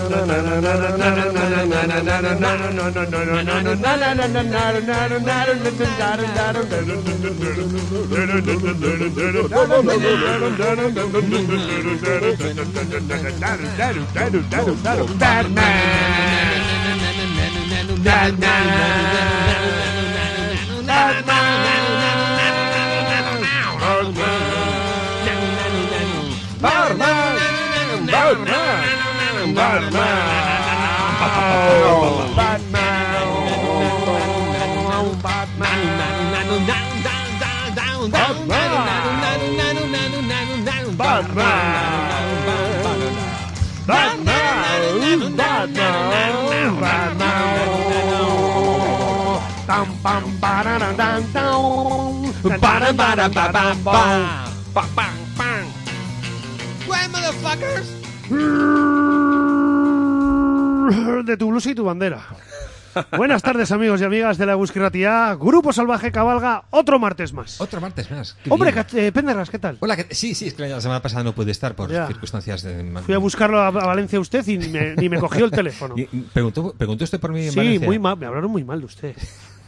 De tu blusa y tu bandera. Buenas tardes, amigos y amigas de la Eguski Ratia. Grupo Salvaje cabalga otro martes más. Otro martes más. Hombre, Penderras, ¿qué tal? Hola, sí, es que la semana pasada no pude estar por circunstancias de... Fui a buscarlo a Valencia usted y ni me cogió el teléfono. ¿Preguntó usted por mí en Sí, Valencia? muy mal, me hablaron muy mal de usted.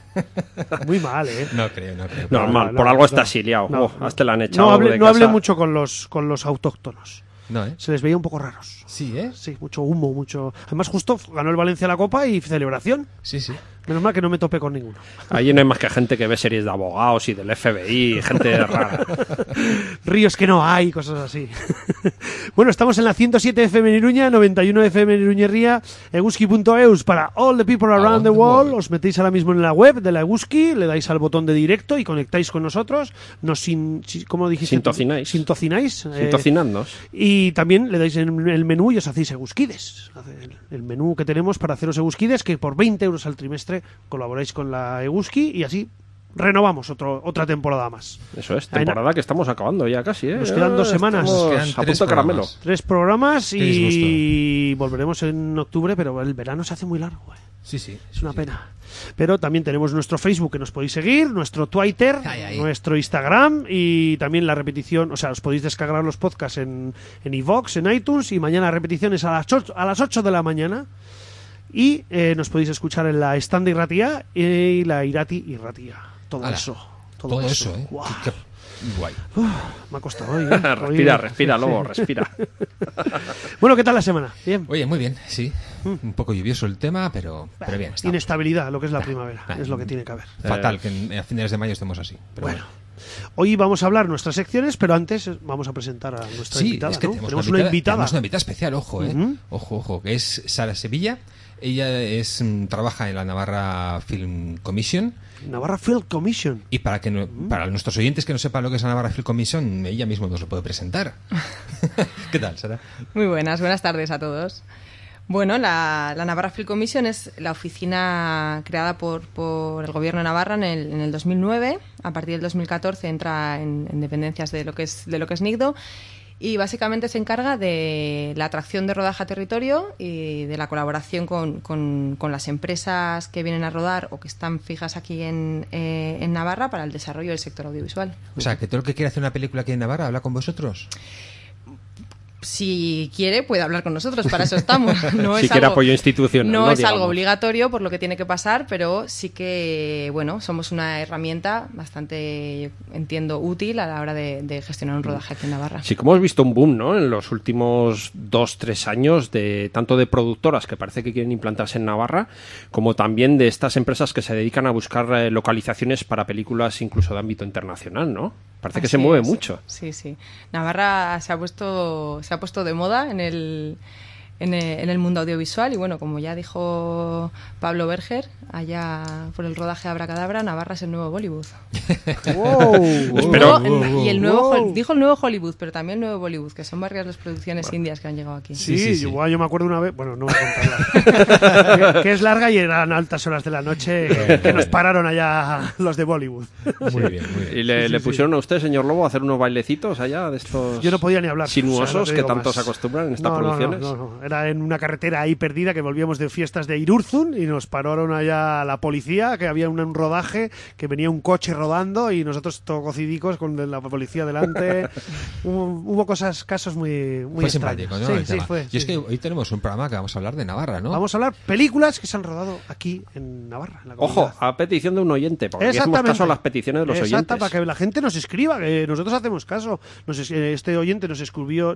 Muy mal, ¿eh? No creo. Normal, por algo está exiliado. Hasta la han echado no hablé mucho con los autóctonos. No, ¿eh? Se les veía un poco raros. Sí, ¿eh? Sí, mucho humo, mucho... Además, justo ganó el Valencia la Copa y celebración. Sí. Menos mal que no me topé con ninguno. Allí no hay más que gente que ve series de abogados y del FBI, gente rara. Ríos que no hay, cosas así. Bueno, estamos en la 107 FM en Iruña, 91 FM en Iruñerría, eguski.eus para all the people around the world. Os metéis ahora mismo en la web de la Eguski, le dais al botón de directo y conectáis con nosotros. ¿Cómo dijiste? Sintocináis. Sintocinadnos. Y también le dais en el menú y os hacéis eguskides. El menú que tenemos para haceros eguskides, que por 20 euros al trimestre colaboráis con la Eguski y así renovamos otra temporada más. Eso es, temporada que estamos acabando ya casi, ¿eh? Nos quedan 2 semanas. A punto de caramelo. 3 programas y volveremos en octubre, pero el verano se hace muy largo, ¿eh? Sí. Es una pena. Pero también tenemos nuestro Facebook que nos podéis seguir, nuestro Twitter, nuestro Instagram y también la repetición, o sea, os podéis descargar los podcasts en iVoox, en iTunes y mañana repeticiones a las 8 de la mañana. Y nos podéis escuchar en la Stand Irratia y la Irati Irratia. Todo eso, ¿eh? Wow. Qué guay. Me ha costado hoy, ¿eh? Respira, Lobo, respira. Bueno, ¿qué tal la semana? ¿Bien? Oye, muy bien, sí. Un poco lluvioso el tema, pero bien. Estamos. Inestabilidad, lo que es la primavera. Es lo que tiene que haber. Fatal que a finales de mayo estemos así. Pero bueno. Hoy vamos a hablar nuestras secciones, pero antes vamos a presentar a nuestra invitada. Es que ¿no? tenemos una invitada. Tenemos una invitada especial, ojo, Ojo, que es Sara Sevilla. Ella trabaja en la Navarra Film Commission. Navarra Film Commission. Y para nuestros oyentes que no sepan lo que es la Navarra Film Commission, ella misma nos lo puede presentar. ¿Qué tal, Sara? Muy buenas tardes a todos. Bueno, la Navarra Film Commission es la oficina creada por el Gobierno de Navarra en el 2009. A partir del 2014 entra en dependencias de lo que es NICDO. Y básicamente se encarga de la atracción de rodaje a territorio y de la colaboración con las empresas que vienen a rodar o que están fijas aquí en Navarra para el desarrollo del sector audiovisual. O sea, que todo el que quiera hacer una película aquí en Navarra habla con vosotros. Si quiere, puede hablar con nosotros, para eso estamos. No si quiere apoyo institucional. No es algo obligatorio por lo que tiene que pasar, pero sí que, bueno, somos una herramienta bastante, entiendo, útil a la hora de gestionar un rodaje aquí en Navarra. Sí, como hemos visto un boom, ¿no? En los últimos 2-3 años, tanto de productoras que parece que quieren implantarse en Navarra, como también de estas empresas que se dedican a buscar localizaciones para películas incluso de ámbito internacional, ¿no? Parece que se mueve mucho. Sí. Navarra se ha puesto de moda en el mundo audiovisual y bueno, como ya dijo Pablo Berger, allá por el rodaje de Abracadabra, Navarra es el nuevo Bollywood. Y el nuevo, dijo el nuevo Hollywood, pero también el nuevo Bollywood, que son varias las producciones indias que han llegado aquí. Sí. Yo me acuerdo una vez, bueno, no voy a contarla, que es larga y eran altas horas de la noche que nos pararon allá los de Bollywood. Muy bien. ¿Y le pusieron a usted, señor Lobo, a hacer unos bailecitos allá de estos yo no podía ni hablar, sinuosos o sea, no que tanto más. se acostumbran en estas producciones? No. era en una carretera ahí perdida que volvíamos de fiestas de Irurzun y nos pararon allá la policía, que había un rodaje, que venía un coche rodando y nosotros tococidicos con la policía delante. Hubo casos muy fue extraños. simpático, ¿no? Sí, fue. Y es que hoy tenemos un programa que vamos a hablar de Navarra, ¿no? Vamos a hablar películas que se han rodado aquí en Navarra. En la Ojo, a petición de un oyente, porque aquí hacemos caso a las peticiones de los oyentes. Para que la gente nos escriba, que nosotros hacemos caso. Este oyente nos escribió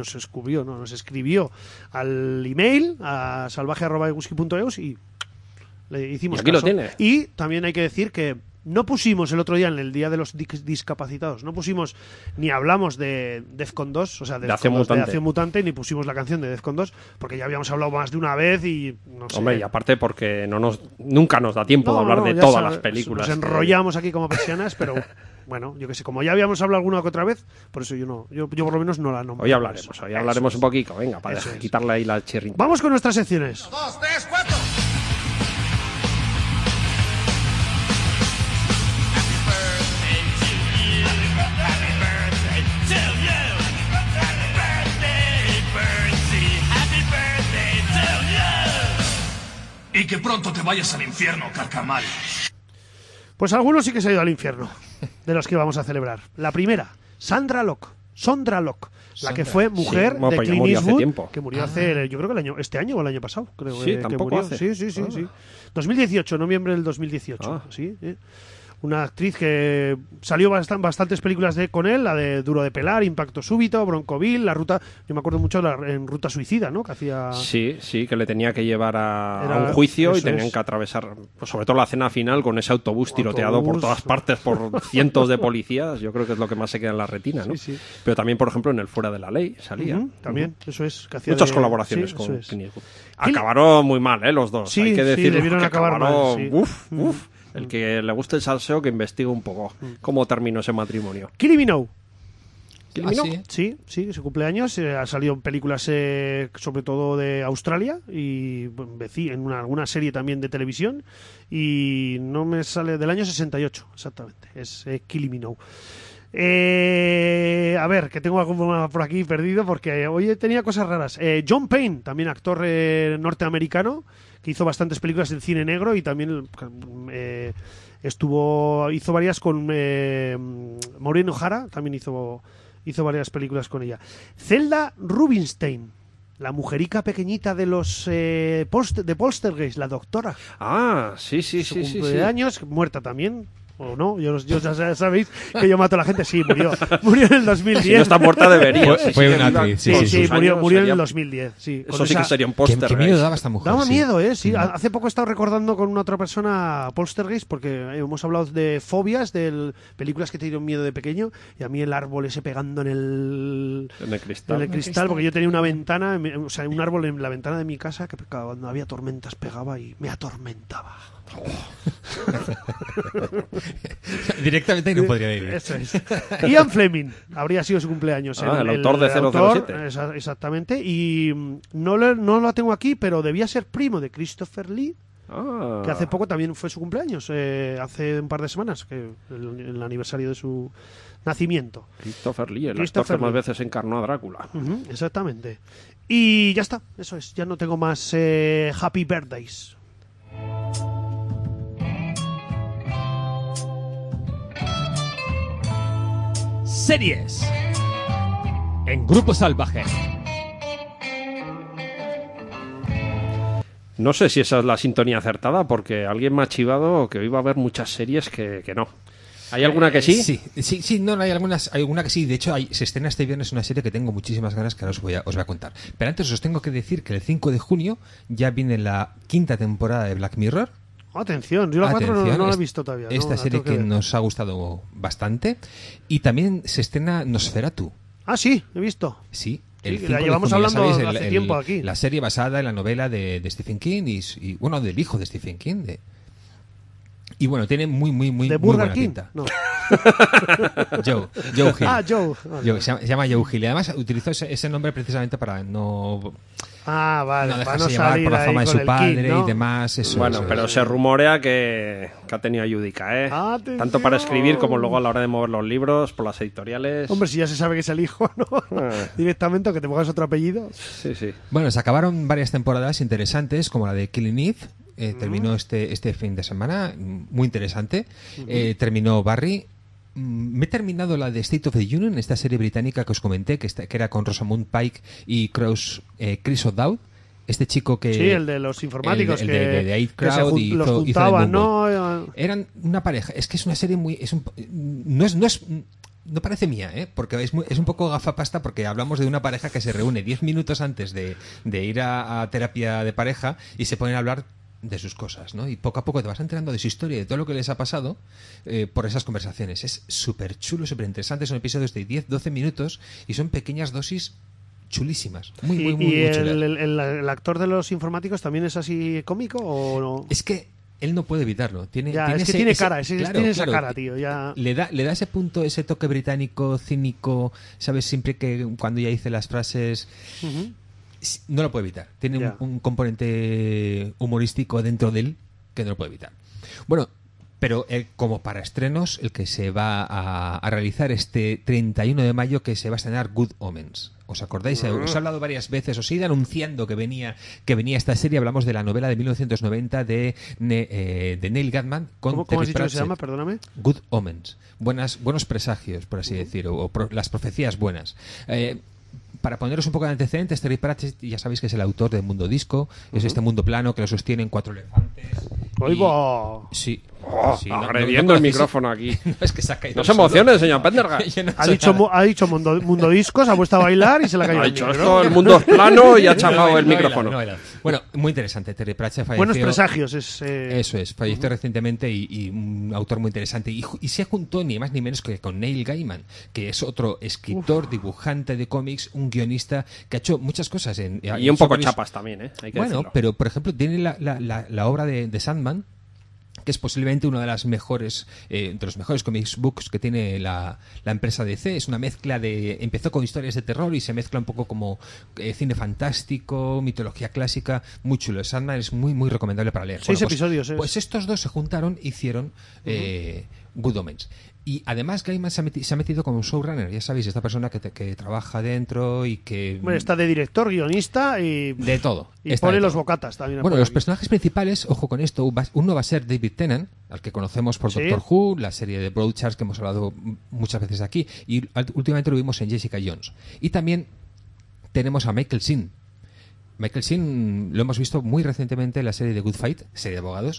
al email a salvaje@eguski.eus y le hicimos y aquí caso. Lo tiene. Y también hay que decir que no pusimos el otro día, en el Día de los Discapacitados, no pusimos ni hablamos de Defcon 2, o sea, de Acción Mutante, ni pusimos la canción de Defcon 2, porque ya habíamos hablado más de una vez y no sé. Hombre, y aparte porque nunca nos da tiempo de hablar de todas las películas. Nos enrollamos aquí como persianas, pero bueno, yo que sé, como ya habíamos hablado alguna que otra vez, por eso yo por lo menos no la nombro. Hoy hablaremos un poquito, venga, para quitarle ahí la chirrita. Vamos con nuestras secciones. 1, 2, 3, 4. Y que pronto te vayas al infierno, carcamal. Pues algunos sí que se han ido al infierno, de los que vamos a celebrar. La primera, Sondra Locke, la que fue mujer de Clint Eastwood, que murió hace, yo creo que este año o el año pasado, creo que tampoco murió. hace. Sí. 2018, noviembre del 2018. Sí. Una actriz que salió bastantes películas con él, la de Duro de Pelar, Impacto Súbito, Broncoville, La Ruta, yo me acuerdo mucho en Ruta Suicida, ¿no? Que hacía... Sí, que le tenía que llevar a un juicio y tenían que atravesar, pues sobre todo la escena final con ese autobús tiroteado por todas partes por cientos de policías. Yo creo que es lo que más se queda en la retina, ¿no? Sí. Pero también, por ejemplo, en El Fuera de la Ley salía. También, eso es. Que hacía muchas colaboraciones con Clint Eastwood. Acabaron muy mal, los dos. Sí, hay que decir debieron que acabar mal. Sí. Uf. El que le guste el salseo, que investigue un poco cómo terminó ese matrimonio. Kylie Minogue. ¿Sí? Sí, su cumpleaños. Ha salido en películas sobre todo de Australia y en alguna serie también de televisión. Y no me sale del año 68, exactamente. Es Kylie Minogue. A ver, que tengo algo por aquí perdido porque hoy tenía cosas raras. John Payne, también actor norteamericano, que hizo bastantes películas en cine negro y también hizo varias con Maureen O'Hara, también hizo varias películas con ella. Zelda Rubinstein, la mujerica pequeñita de los de Poltergeist, la doctora. Sí. Su cumpleaños, muerta también. O no, yo ya sabéis que yo mato a la gente. Sí, murió en el 2010. Si no está muerta debería. Fue una actriz. Sí, murió en el 2010. Sí, eso sí que sería un Poltergeist. ¿Qué miedo daba esta mujer? Daba miedo, sí. Hace poco he estado recordando con una otra persona Poltergeist porque hemos hablado de fobias, de películas que te dieron miedo de pequeño, y a mí el árbol ese pegando en el cristal, porque yo tenía una ventana, o sea, un árbol en la ventana de mi casa que cuando había tormentas pegaba y me atormentaba. Directamente no podría ir. Eso es. Ian Fleming habría sido su cumpleaños. El autor de 007. Exactamente. Y no lo tengo aquí, pero debía ser primo de Christopher Lee, que hace poco también fue su cumpleaños, hace un par de semanas, que el aniversario de su nacimiento. Christopher Lee, el actor que más veces encarnó a Drácula. Exactamente. Y ya está, eso es. Ya no tengo más Happy Birthdays. Series en Grupo Salvaje. No sé si esa es la sintonía acertada, porque alguien me ha chivado que hoy va a haber muchas series que no. ¿Hay alguna que sí? Sí, no, hay alguna que sí. De hecho, se estrena este viernes una serie que tengo muchísimas ganas que ahora os voy a contar. Pero antes os tengo que decir que el 5 de junio ya viene la 5ª temporada de Black Mirror. Atención, yo la 4 no la he visto todavía. Esta serie que nos ha gustado bastante. Y también se estrena Nosferatu. Ah, sí, he visto. Sí. La llevamos hablando hace tiempo aquí. La serie basada en la novela de Stephen King y bueno, del hijo de Stephen King. Y bueno, tiene muy ¿De buena Burger King? pinta. No. Joe Hill. Joe. Se llama Joe Hill. Y además utilizó ese nombre precisamente para no Vale. no Para dejarse no llevar salir por la ahí fama de con su el padre kid, ¿no? y demás. Eso, Bueno, eso, pero eso. se rumorea que ha tenido ayudica, ¿eh? ¡Atención! Tanto para escribir como luego a la hora de mover los libros, por las editoriales. Hombre, si ya se sabe que es el hijo, ¿no? Directamente, o que te pongas otro apellido. Sí. Bueno, se acabaron varias temporadas interesantes, como la de Killing Eve. Terminó este fin de semana, muy interesante. Terminó Barry. Me he terminado la de State of the Union, esta serie británica que os comenté, que era con Rosamund Pike y Chris O'Dowd. Este chico que... Sí, el de los informáticos el que, de 8 que se Crowd y los hizo juntaban, The Moonboy. ¿no? Eran una pareja. Es que es una serie muy... No parece mía, ¿eh? Porque es un poco gafapasta, porque hablamos de una pareja que se reúne 10 minutos antes de ir a terapia de pareja y se ponen a hablar de sus cosas, ¿no? Y poco a poco te vas enterando de su historia y de todo lo que les ha pasado por esas conversaciones. Es súper chulo, súper interesante. Son episodios de 10-12 minutos y son pequeñas dosis chulísimas. Muy chulas. ¿El actor de los informáticos también es así cómico o no? Es que él no puede evitarlo. Tiene esa cara, tío. Ya... Le da ese punto, ese toque británico, cínico, ¿sabes? Siempre que cuando ya dice las frases... No lo puede evitar. Tiene un componente humorístico dentro de él que no lo puede evitar. Bueno, pero como para estrenos, el que se va a realizar este 31 de mayo, que se va a estrenar Good Omens. ¿Os acordáis? Os he hablado varias veces, os he ido anunciando que venía esta serie. Hablamos de la novela de 1990 de Neil Gaiman con ¿Cómo has dicho que se llama? Perdóname. Good Omens. Buenos presagios, por así decir, o las profecías buenas. Para poneros un poco de antecedentes, Terry Pratchett ya sabéis que es el autor de Mundo Disco, es este mundo plano que lo sostienen 4 elefantes. ¡Oigo! Sí. Agrediendo el micrófono aquí. No, es que se ha caído. No se emocione, señor Pendergast. Ha dicho mundo Discos, ha puesto a bailar y se le ha caído Ha el dicho micro, esto, ¿no? el mundo es plano y ha chafado el micrófono. Bueno, muy interesante. Terry Pratchett falleció. Buenos presagios. Eso es, falleció recientemente y un autor muy interesante. Y se juntó ni más ni menos que con Neil Gaiman, que es otro escritor, dibujante de cómics, un guionista que ha hecho muchas cosas. Y un poco chapas también, ¿eh? Hay que decirlo. Pero por ejemplo, tiene la obra de Sandman, que es posiblemente uno de los mejores comics books que tiene la empresa DC. Es una mezcla empezó con historias de terror y se mezcla un poco como cine fantástico, mitología clásica, muy chulo. Sandman es muy muy recomendable para leer. 6 episodios. Pues estos dos se juntaron e hicieron Good Omens. Y además Gaiman se ha metido como un showrunner, ya sabéis, esta persona que trabaja dentro y que... Bueno, está de director, guionista y... De todo. Y pone los bocatas también. Bueno, los personajes principales, ojo con esto, uno va a ser David Tennant, al que conocemos por Doctor Who, la serie de Broadchurch que hemos hablado muchas veces aquí, y últimamente lo vimos en Jessica Jones. Y también tenemos a Michael Sheen. Michael Sheen lo hemos visto muy recientemente en la serie The Good Fight, serie de abogados.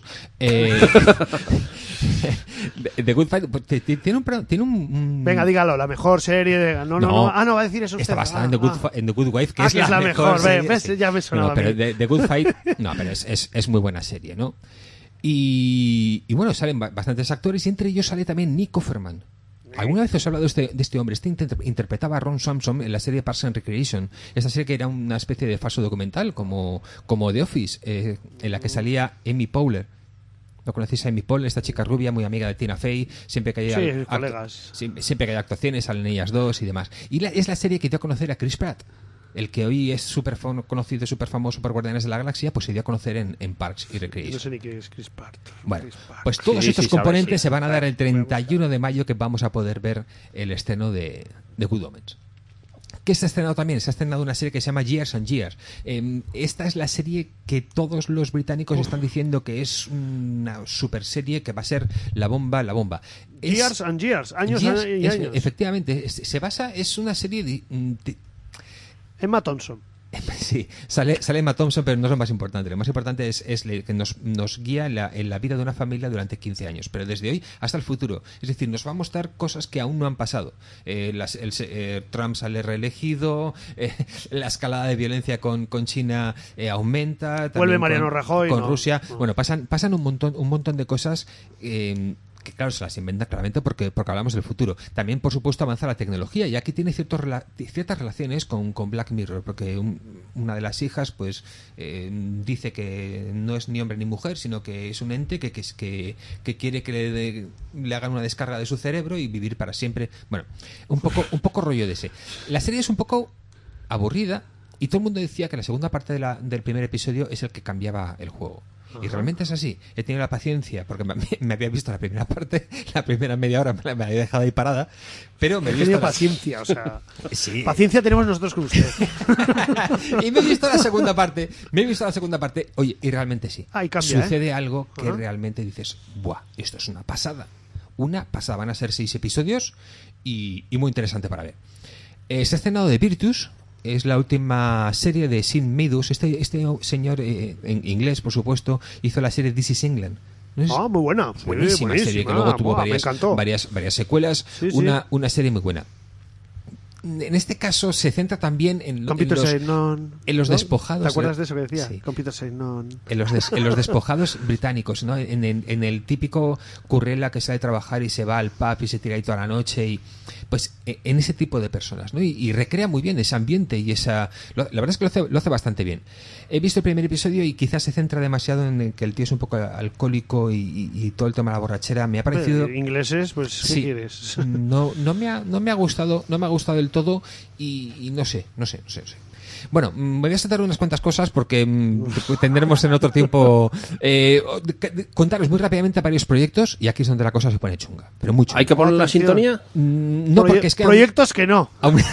The Good Fight tiene un... Venga, dígalo, la mejor serie de... No. Ah, no, va a decir eso usted. Está basada en The Good Wife, que es la mejor. Serie. ¿Ves? Ya me sonaba. No, pero The Good Fight... No, pero es muy buena serie, ¿no? Y bueno, salen bastantes actores y entre ellos sale también Nick Offerman. ¿Alguna vez os he hablado de este hombre? Interpretaba a Ron Swanson en la serie Parks and Recreation. Esta serie que era una especie de falso documental, como The Office, en la que salía Amy Poehler. ¿No conocéis a Amy Poehler? Esta chica rubia, muy amiga de Tina Fey. Siempre que hay colegas. Siempre que hay actuaciones, salen ellas dos y demás. Y es la serie que dio a conocer a Chris Pratt. El que hoy es súper conocido, súper famoso por Guardianes de la Galaxia, pues se dio a conocer en Parks y Recreation. No sé ni qué es Chris Pratt. Bueno, pues todos estos componentes se van a dar el 31 de mayo, que vamos a poder ver el estreno de Good Omens. ¿Qué se ha estrenado también? Se ha estrenado una serie que se llama Years and Years. Esta es la serie que todos los británicos están diciendo que es una super serie, que va a ser la bomba. Years and Years, años y años. Efectivamente, es una serie de Emma Thompson. Sí, sale Emma Thompson, pero no es lo más importante. Lo más importante es que nos guía en la vida de una familia durante 15 años, pero desde hoy hasta el futuro. Es decir, nos va a mostrar cosas que aún no han pasado. Trump sale reelegido, la escalada de violencia con China aumenta. Vuelve Mariano Rajoy. Con Rusia. No. Bueno, pasan un montón de cosas que que claro, se las inventa claramente porque hablamos del futuro. También, por supuesto, avanza la tecnología y aquí tiene ciertas relaciones con Black Mirror, porque una de las hijas pues dice que no es ni hombre ni mujer, sino que es un ente que quiere que le hagan una descarga de su cerebro y vivir para siempre. Bueno, un poco rollo de ese. La serie es un poco aburrida y todo el mundo decía que la segunda parte del primer episodio es el que cambiaba el juego. Y realmente es así. He tenido la paciencia, porque me había visto la primera parte, la primera media hora me la había dejado ahí parada, pero me he visto paciencia, o sea, sí. Paciencia tenemos nosotros con usted. Y me he visto la segunda parte, oye, y realmente sí. Cambia, sucede algo que realmente dices, ¡buah! Esto es una pasada. Van a ser 6 episodios y muy interesante para ver. Se ha estrenado The Virtues. Es la última serie de Sid Meadows. Este señor, en inglés, por supuesto, hizo la serie This is England. ¿No? Muy buena. Buenísima serie que luego tuvo varias secuelas. Sí, una serie muy buena. En este caso se centra también en los despojados. ¿Te acuerdas de eso que decía? Sí. Computer Say None. En los despojados británicos, ¿no? En el típico currela que sale a trabajar y se va al pub y se tira ahí toda la noche, y pues en ese tipo de personas, ¿no? Y recrea muy bien ese ambiente y esa. La verdad es que lo hace bastante bien. He visto el primer episodio y quizás se centra demasiado en que el tío es un poco alcohólico y todo el tema de la borrachera. Me ha parecido. Ingleses, pues ¿qué sí, quieres? No me ha gustado del todo y no sé. Bueno, me voy a saltar unas cuantas cosas porque tendremos en otro tiempo contaros muy rápidamente varios proyectos, y aquí es donde la cosa se pone chunga, pero mucho. ¿Hay que poner la sintonía? No, porque es que proyectos que no.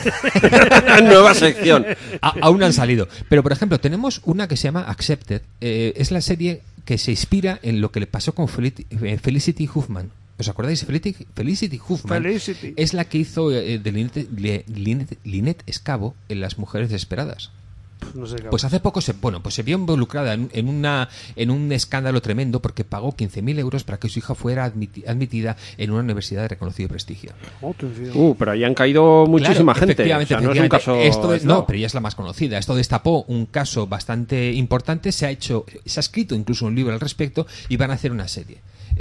Nueva sección. Aún han salido. Pero, por ejemplo, tenemos una que se llama Accepted. Es la serie que se inspira en lo que le pasó con Felicity Huffman. ¿Os acordáis? Felicity Huffman es la que hizo de Lynette Escavo en Las Mujeres Desesperadas. No sé, pues hace poco se vio involucrada en un escándalo tremendo porque pagó 15.000 euros para que su hija fuera admitida en una universidad de reconocido prestigio. Pero ahí han caído muchísima gente. Efectivamente, no es un caso no, pero ella es la más conocida. Esto destapó un caso bastante importante. Se ha escrito incluso un libro al respecto y van a hacer una serie.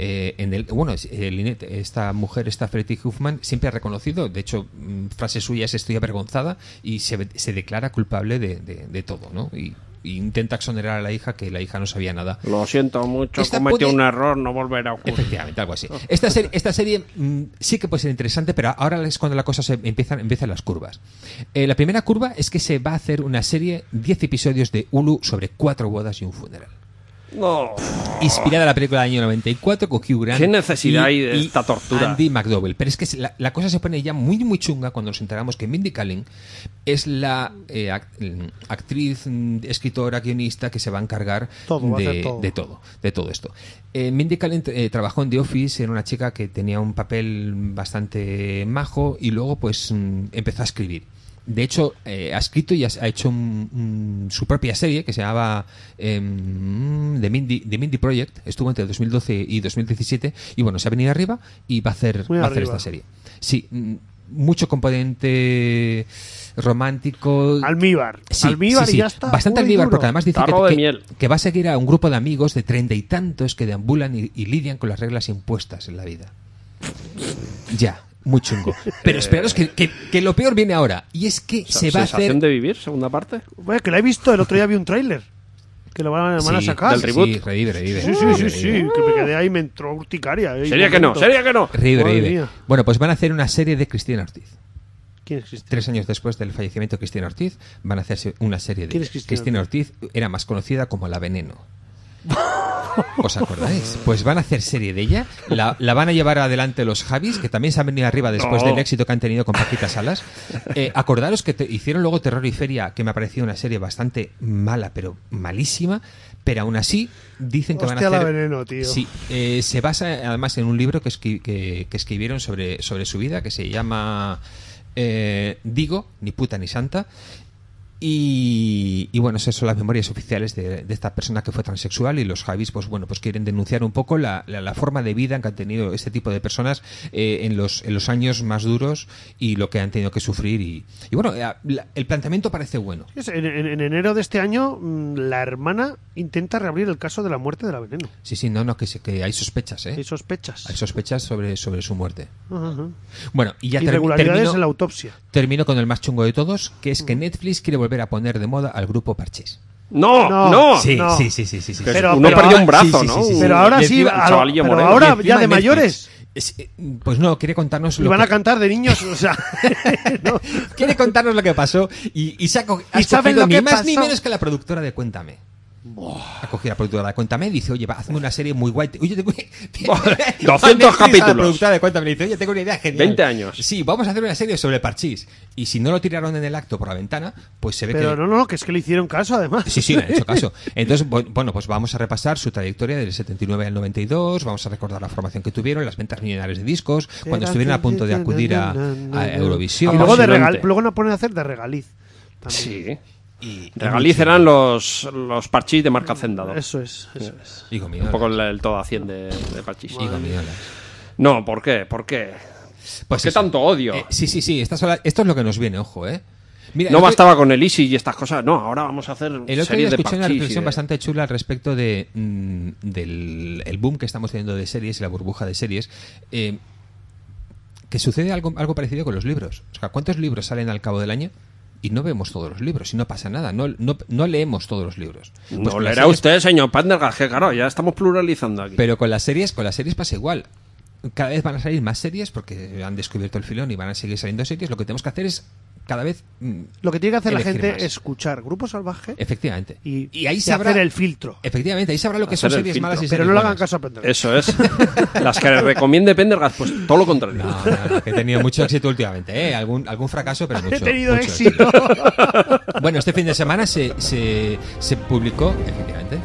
Lynette, esta mujer, Felicity Huffman, siempre ha reconocido, de hecho, frase suya es: estoy avergonzada, y se declara culpable de todo, ¿no? Y intenta exonerar a la hija, que la hija no sabía nada. Lo siento mucho, cometió un error, no volverá a ocurrir. Efectivamente, algo así. Esta serie sí que puede ser interesante, pero ahora es cuando la cosa empiezan las curvas. La primera curva es que se va a hacer una serie, 10 episodios de Hulu sobre 4 bodas y un funeral. No. Inspirada en la película del año 94 con Hugh Grant. ¿Qué necesidad hay de esta tortura? Andy McDowell. Pero es que la cosa se pone ya muy muy chunga cuando nos enteramos que Mindy Kaling es la actriz, escritora, guionista que se va a encargar de todo esto. Mindy Kaling trabajó en The Office, era una chica que tenía un papel bastante majo y luego pues empezó a escribir. De hecho, ha escrito y ha hecho su propia serie que se llamaba The Mindy Project. Estuvo entre 2012 y 2017 y bueno, se ha venido arriba y va a hacer esta serie. Sí, mucho componente romántico. Almíbar. Sí, Almíbar sí. Y ya está. Bastante almíbar, porque además dice que va a seguir a un grupo de amigos de 30 y tantos que deambulan y lidian con las reglas impuestas en la vida. Ya. Muy chungo. Pero esperaros que lo peor viene ahora. Y es que se va a hacer... ¿Sensación de vivir, segunda parte? Bueno, que la he visto, el otro día vi un tráiler. Que lo van a sacar. Del reboot. Sí, revive. Sí. Que me quedé ahí, me entró urticaria. ¿Sería que no? Revive. Bueno, pues van a hacer una serie de Cristina Ortiz. ¿Quién es Cristina? 3 años después del fallecimiento de Cristina Ortiz, van a hacerse una serie de... ¿Quién es Cristina Ortiz era más conocida como La Veneno. ¿Os acordáis? Pues van a hacer serie de ella, la van a llevar adelante los Javis, que también se han venido arriba después del éxito que han tenido con Paquita Salas. Acordaros que hicieron luego Terror y Feria, que me ha parecido una serie bastante mala, pero malísima, pero aún así dicen que van a hacer... La Veneno, tío. Sí, se basa además en un libro que escribieron sobre su vida, que se llama Digo, ni puta ni santa. Y bueno, esas son las memorias oficiales de esta persona que fue transexual, y los Javis pues quieren denunciar un poco la forma de vida que han tenido este tipo de personas en los años más duros y lo que han tenido que sufrir. Y bueno, el planteamiento parece bueno. En enero de este año, la hermana intenta reabrir el caso de la muerte de la Veneno. Sí, que hay sospechas, ¿eh? Hay sospechas. Hay sospechas sobre su muerte. Uh-huh. Bueno, y ya irregularidades en la autopsia. Termino con el más chungo de todos, que es que Netflix quiere volver a poner de moda al grupo Parchís. ¡No! Sí. Pero uno perdió un brazo, ¿no? Pero ahora sí, pero ahora ya de mayores. Pues no, quiere contarnos lo que... van a cantar de niños, o sea... no. Quiere contarnos lo que pasó y se ha ¿saben lo ni que más pasó? Ni menos que la productora de Cuéntame. Ha cogido la productora de Cuéntame y dice, oye, hazme una serie muy guay. Oye, 200 capítulos. La productora de Cuéntame dice, oye, tengo una idea genial. 20 años. Sí, vamos a hacer una serie sobre Parchís. Y si no lo tiraron en el acto por la ventana, pues se ve pero que... no, que es que le hicieron caso, además. Sí, le han hecho caso. Entonces, bueno, pues vamos a repasar su trayectoria del 79 al 92, vamos a recordar la formación que tuvieron, las ventas millonarias de discos, cuando estuvieron a punto de acudir a Eurovisión. Y luego nos ponen a hacer de regaliz. También. Sí. Regaliz eran los Parchís de marca Hacendado. Eso es. Un poco el todo a 100 de Parchís. No, ¿por qué? Pues ¿Por qué tanto odio? Sí. Esto es lo que nos viene, ojo, Mira, no bastaba con el Easy y estas cosas. No, ahora vamos a hacer el otro series día de escuché una reflexión Parchís bastante chula al respecto del boom que estamos teniendo de series y la burbuja de series. Que sucede algo parecido con los libros. O sea, ¿cuántos libros salen al cabo del año? Y no vemos todos los libros, y no pasa nada, no leemos todos los libros. Pues no leerá usted, señor Pendergast, que claro, ya estamos pluralizando aquí. Pero con las series pasa igual. Cada vez van a salir más series porque han descubierto el filón y van a seguir saliendo series. Lo que tenemos que hacer es cada vez lo que tiene que hacer la gente más. Es escuchar Grupo Salvaje. Efectivamente. Y ahí sabrá hacer el filtro. Efectivamente, ahí sabrá lo que son series malas y series Pero no le hagan buenas. caso a Pendergast. Eso es. Las que le recomiende Pendergast, pues todo lo contrario. No, que he tenido mucho éxito últimamente, algún fracaso, pero mucho. He tenido mucho éxito. Bueno, este fin de semana se publicó, efectivamente.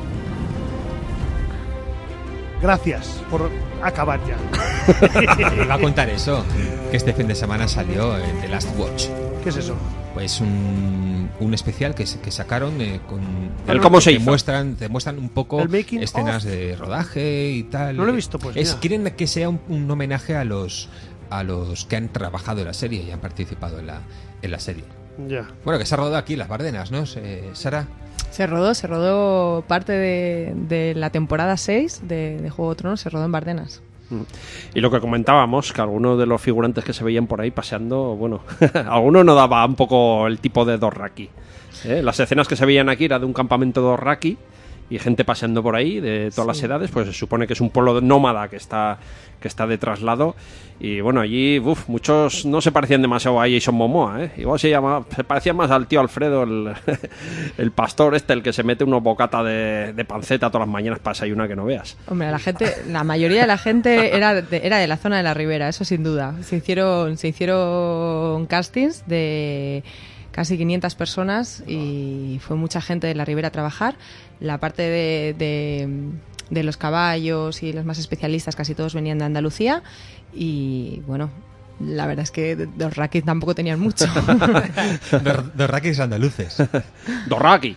Gracias por acabar ya. Iba a contar eso, que este fin de semana salió The Last Watch. ¿Qué es eso? Pues un especial que sacaron con ¿Cómo se hizo? Te muestran un poco escenas de rodaje y tal. No lo he visto, pues. Quieren que sea un homenaje a los que han trabajado en la serie y han participado en la serie. Ya. Bueno, que se ha rodado aquí, Las Bardenas, ¿no, Sara? Se rodó parte de la temporada 6 de Juego de Tronos, se rodó en Bardenas. Y lo que comentábamos, que algunos de los figurantes que se veían por ahí paseando, bueno, alguno no daba un poco el tipo de Dothraki. Las escenas que se veían aquí era de un campamento Dothraki y gente paseando por ahí de todas las edades, pues se supone que es un pueblo nómada que está de traslado. Y bueno, allí muchos no se parecían demasiado a Jason Momoa, Igual se parecía más al tío Alfredo, el pastor el que se mete unos bocata de panceta todas las mañanas para desayunar que no veas. Hombre, la mayoría de la gente era de la zona de la Ribera, eso sin duda. Se hicieron castings de casi 500 personas y fue mucha gente de la Ribera a trabajar. La parte de los caballos y los más especialistas casi todos venían de Andalucía y bueno, la verdad es que los Rakis tampoco tenían mucho. Los Rakis andaluces. Dorraki.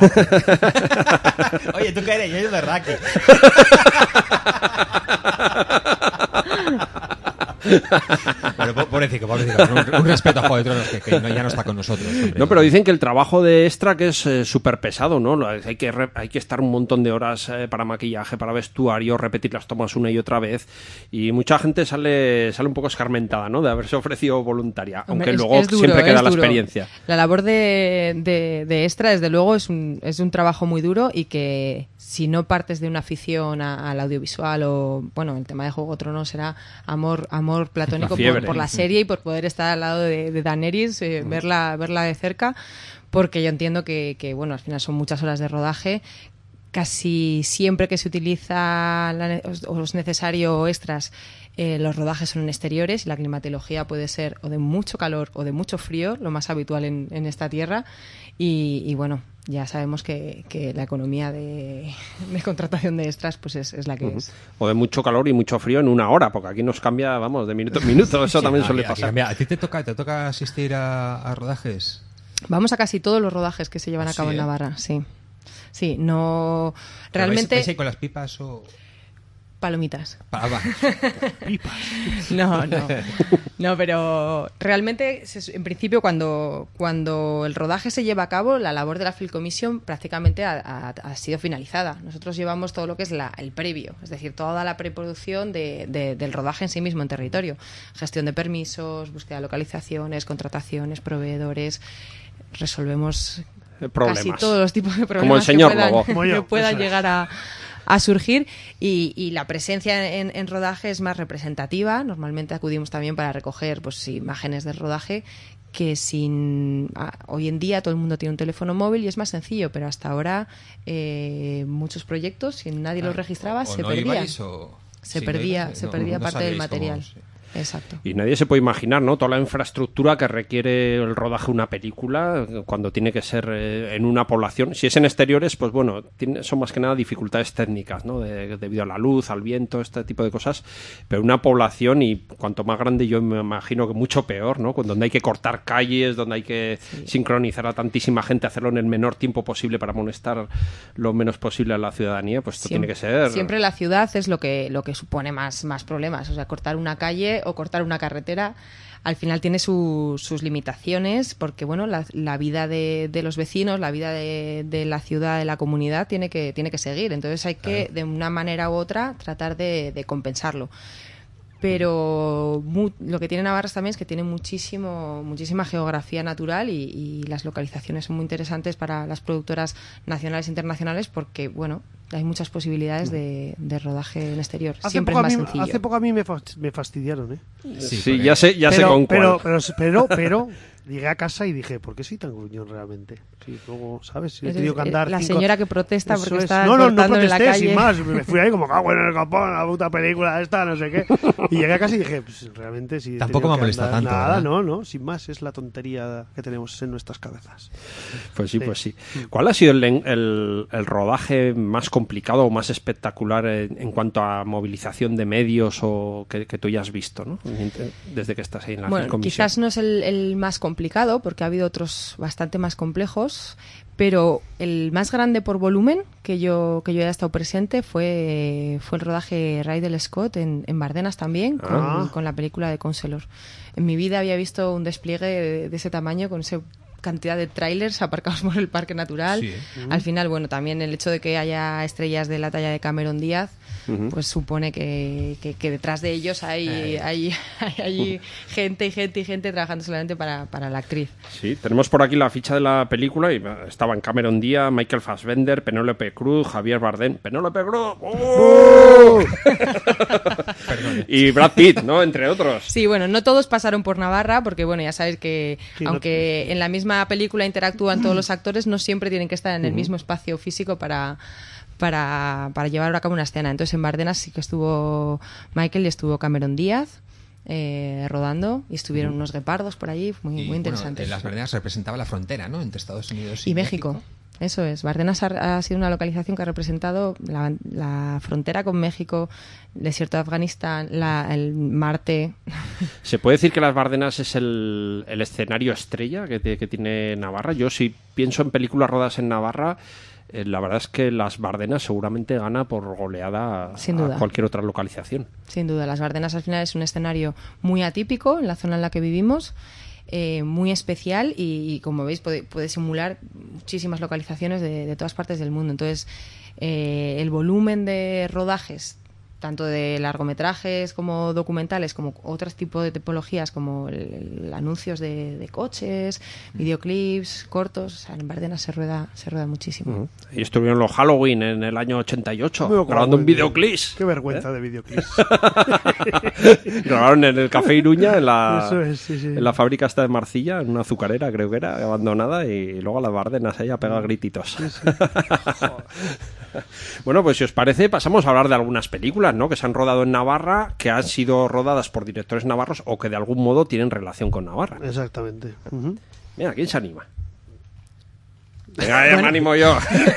Oye, ¿tú qué eres? Yo soy de Raki. Bueno, pobrecito. Un respeto a Juego de Tronos que ya no está con nosotros. Hombre. No, pero dicen que el trabajo de extra que es súper pesado, ¿no? Hay que estar un montón de horas para maquillaje, para vestuario, repetir las tomas una y otra vez. Y mucha gente sale un poco escarmentada, ¿no? De haberse ofrecido voluntaria. Hombre, aunque luego duro, siempre queda la duro. experiencia. La labor de extra, desde luego, es un trabajo muy duro y que si no partes de una afición al audiovisual o, bueno, el tema de Juego de Tronos será amor platónico por la serie y por poder estar al lado de Daenerys, verla de cerca, porque yo entiendo que, bueno, al final son muchas horas de rodaje. Casi siempre que se utiliza o es necesario extras, los rodajes son en exteriores y la climatología puede ser o de mucho calor o de mucho frío, lo más habitual en esta tierra. Y bueno, ya sabemos que la economía de contratación de extras pues es la que es. O de mucho calor y mucho frío en una hora, porque aquí nos cambia, vamos, de minuto en minuto. Eso Sí, también suele pasar. ¿A ti te toca asistir a rodajes? Vamos a casi todos los rodajes que se llevan a cabo en Navarra, sí. Sí, no... Realmente... ¿Vais ahí con las pipas o...? Palomitas. Pipas. No, pero realmente, en principio, cuando el rodaje se lleva a cabo, la labor de la Film Commission prácticamente ha sido finalizada. Nosotros llevamos todo lo que es el previo, es decir, toda la preproducción del rodaje en sí mismo en territorio. Gestión de permisos, búsqueda de localizaciones, contrataciones, proveedores. Resolvemos casi todos los tipos de problemas como el señor Lobo. que puedan llegar a surgir, y la presencia en rodaje es más representativa. Normalmente acudimos también para recoger pues imágenes del rodaje, que hoy en día todo el mundo tiene un teléfono móvil y es más sencillo, pero hasta ahora muchos proyectos, si nadie los registraba, se perdía. Se perdía parte del material. Exacto. Y nadie se puede imaginar, ¿no?, toda la infraestructura que requiere el rodaje de una película cuando tiene que ser en una población. Si es en exteriores, pues bueno, son más que nada dificultades técnicas, ¿no?, debido a la luz, al viento, este tipo de cosas. Pero una población, y cuanto más grande, yo me imagino que mucho peor, ¿no?, donde hay que cortar calles, donde hay que sincronizar a tantísima gente, hacerlo en el menor tiempo posible para molestar lo menos posible a la ciudadanía, pues esto tiene que ser... Siempre la ciudad es lo que supone más problemas. O sea, cortar una calle o cortar una carretera al final tiene sus limitaciones, porque bueno, la vida de los vecinos, la vida de la ciudad, de la comunidad tiene que seguir. Entonces hay que, de una manera u otra, tratar de compensarlo. Pero lo que tiene Navarra también es que tiene muchísima geografía natural, y las localizaciones son muy interesantes para las productoras nacionales e internacionales, porque bueno, hay muchas posibilidades de rodaje en exterior. Siempre es más sencillo. Hace poco a mí me fastidiaron, ¿eh? Sí, ya sé con cuál. Pero llegué a casa y dije, ¿por qué soy tan gruñón realmente? Sí, luego, ¿sabes? Si he tenido que andar la señora que protesta porque está no cortando protesté, en la calle. sin más. Me fui ahí como, cago en el capón, la puta película esta, no sé qué. Y llegué a casa y dije, pues realmente sí. Tampoco me ha molestado tanto. Nada, no, sin más, es la tontería que tenemos en nuestras cabezas. Pues sí. ¿Cuál ha sido el rodaje más complicado o más espectacular en cuanto a movilización de medios o que tú ya has visto, ¿no?, desde que estás ahí en la comisión? Quizás no es el más complicado, porque ha habido otros bastante más complejos, pero el más grande por volumen que yo haya estado presente fue el rodaje Ridley Scott en Bardenas también, con la película de Counselor. En mi vida había visto un despliegue de ese tamaño, con esa cantidad de trailers aparcados por el Parque Natural. Sí. Al final, bueno, también el hecho de que haya estrellas de la talla de Cameron Díaz, pues supone que detrás de ellos hay gente y gente trabajando solamente para la actriz. Sí, tenemos por aquí la ficha de la película y estaban Cameron Díaz, Michael Fassbender, Penélope Cruz, Javier Bardem, ¡Penélope Cruz! ¡Oh! Y Brad Pitt, ¿no?, entre otros. Sí, bueno, no todos pasaron por Navarra, porque bueno, ya sabéis que aunque en la misma película interactúan todos los actores, no siempre tienen que estar en el mismo espacio físico para llevar a cabo una escena. Entonces en Bardenas sí que estuvo Michael y estuvo Cameron Díaz rodando, y estuvieron unos guepardos por allí muy interesantes. Las Bardenas representaba la frontera, ¿no?, entre Estados Unidos y México. Eso es, Bardenas ha sido una localización que ha representado la frontera con México, el desierto de Afganistán, el Marte. ¿Se puede decir que las Bardenas es el escenario estrella que tiene Navarra? Yo, si pienso en películas rodadas en Navarra, la verdad es que las Bardenas seguramente gana por goleada a cualquier otra localización. Sin duda, las Bardenas al final es un escenario muy atípico en la zona en la que vivimos, muy especial, y como veis puede simular muchísimas localizaciones de todas partes del mundo. Entonces el volumen de rodajes, tanto de largometrajes como documentales, como otros tipos de tipologías, como anuncios de coches, videoclips, cortos, o sea, en Bardenas se rueda muchísimo. Y estuvieron los Halloween en el año 88 grabando un videoclip. Qué vergüenza de videoclips. Grabaron en el Café Iruña, en la fábrica esta de Marcilla, en una azucarera, creo que era, abandonada, y luego a las Bardenas ahí a pegar grititos. Bueno, pues si os parece, pasamos a hablar de algunas películas, ¿no?, que se han rodado en Navarra, que han sido rodadas por directores navarros o que de algún modo tienen relación con Navarra. Exactamente. Mira, ¿quién se anima? Venga, ya me animo yo.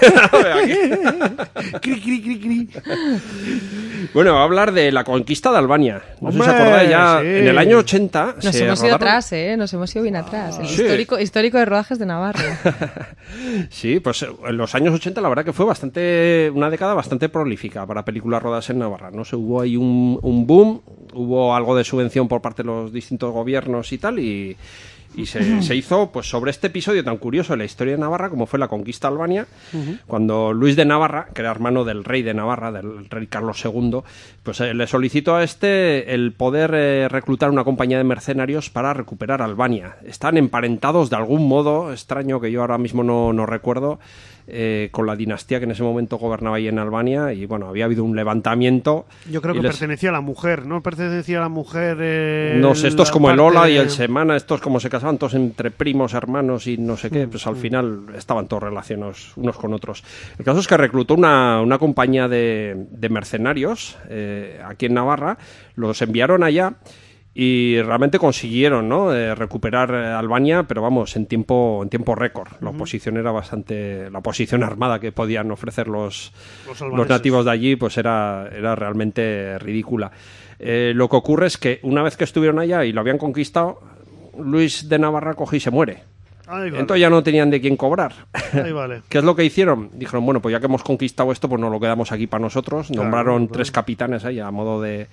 Cri, cri, cri, cri. Bueno, va a hablar de la conquista de Albania. No sé si os Hombre, acordáis, ya sí. en el año 80 Nos se hemos ido rodaron... atrás, nos hemos ido bien atrás. El Sí. histórico de rodajes de Navarra. Sí, pues en los años 80 la verdad que fue una década bastante prolífica para películas rodadas en Navarra, ¿no? Hubo ahí un boom, hubo algo de subvención por parte de los distintos gobiernos y tal, y se hizo pues sobre este episodio tan curioso de la historia de Navarra como fue la conquista de Albania, cuando Luis de Navarra, que era hermano del rey de Navarra, del rey Carlos II, pues le solicitó a este el poder reclutar una compañía de mercenarios para recuperar Albania. Están emparentados de algún modo extraño que yo ahora mismo no recuerdo, con la dinastía que en ese momento gobernaba ahí en Albania, y bueno, había habido un levantamiento. Yo creo que pertenecía a la mujer, ¿no? Pertenecía a la mujer... no sé, esto es como el Ola y el se Semana, estos como se casaban todos entre primos, hermanos y no sé qué, pues al final estaban todos relacionados unos con otros. El caso es que reclutó una compañía de mercenarios aquí en Navarra, los enviaron allá y realmente consiguieron, ¿no? Recuperar Albania, pero vamos, en tiempo récord. La oposición era la oposición armada que podían ofrecer los nativos de allí, pues era realmente ridícula. Lo que ocurre es que una vez que estuvieron allá y lo habían conquistado, Luis de Navarra coge y se muere. Vale. Entonces ya no tenían de quién cobrar. Ahí vale. ¿Qué es lo que hicieron? Dijeron, bueno, pues ya que hemos conquistado esto, pues nos lo quedamos aquí para nosotros. Claro, Nombraron 3 capitanes ahí a modo de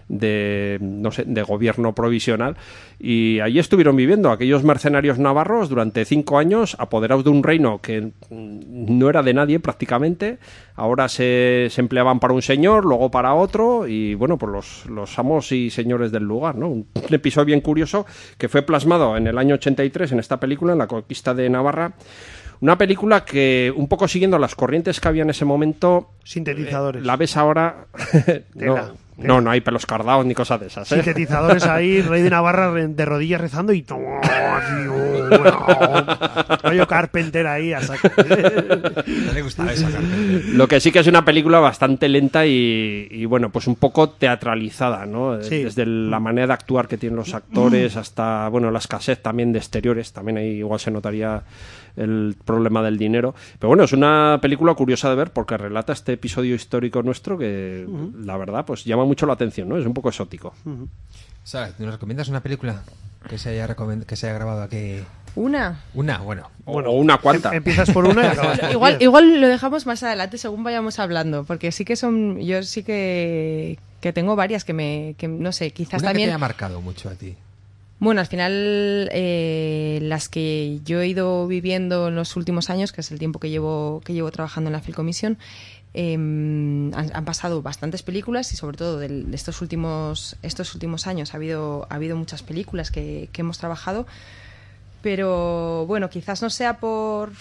gobierno provisional, y allí estuvieron viviendo aquellos mercenarios navarros durante 5 años, apoderados de un reino que no era de nadie prácticamente. Ahora se empleaban para un señor, luego para otro, y bueno, pues los amos y señores del lugar, ¿no? Un episodio bien curioso que fue plasmado en el año 83 en esta película, en la conquista de Navarra. Una película que, un poco siguiendo las corrientes que había en ese momento... Sintetizadores. La ves ahora... No hay pelos cardados ni cosas de esas. Sintetizadores ahí, rey de Navarra de rodillas rezando y... rollo Carpenter ahí a saco. No le gustaba esa Carpenter. Lo que sí que es una película bastante lenta y bueno, pues un poco teatralizada, ¿no? Sí. Desde la manera de actuar que tienen los actores hasta, bueno, la escasez también de exteriores. También ahí igual se notaría el problema del dinero. Pero bueno, es una película curiosa de ver porque relata este episodio histórico nuestro que, la verdad, pues llama mucho la atención, ¿no? Es un poco exótico. Sara, ¿nos recomiendas una película que se haya grabado aquí? ¿Una? Bueno. O una cuanta. Empiezas por una y acabas. Igual lo dejamos más adelante según vayamos hablando, porque sí que yo sí que tengo varias que no sé, quizás una también... que te haya marcado mucho a ti. Bueno, al final las que yo he ido viviendo en los últimos años, que es el tiempo que llevo trabajando en la Film Commission, han pasado bastantes películas y sobre todo de estos últimos años ha habido muchas películas que hemos trabajado, pero bueno, quizás no sea por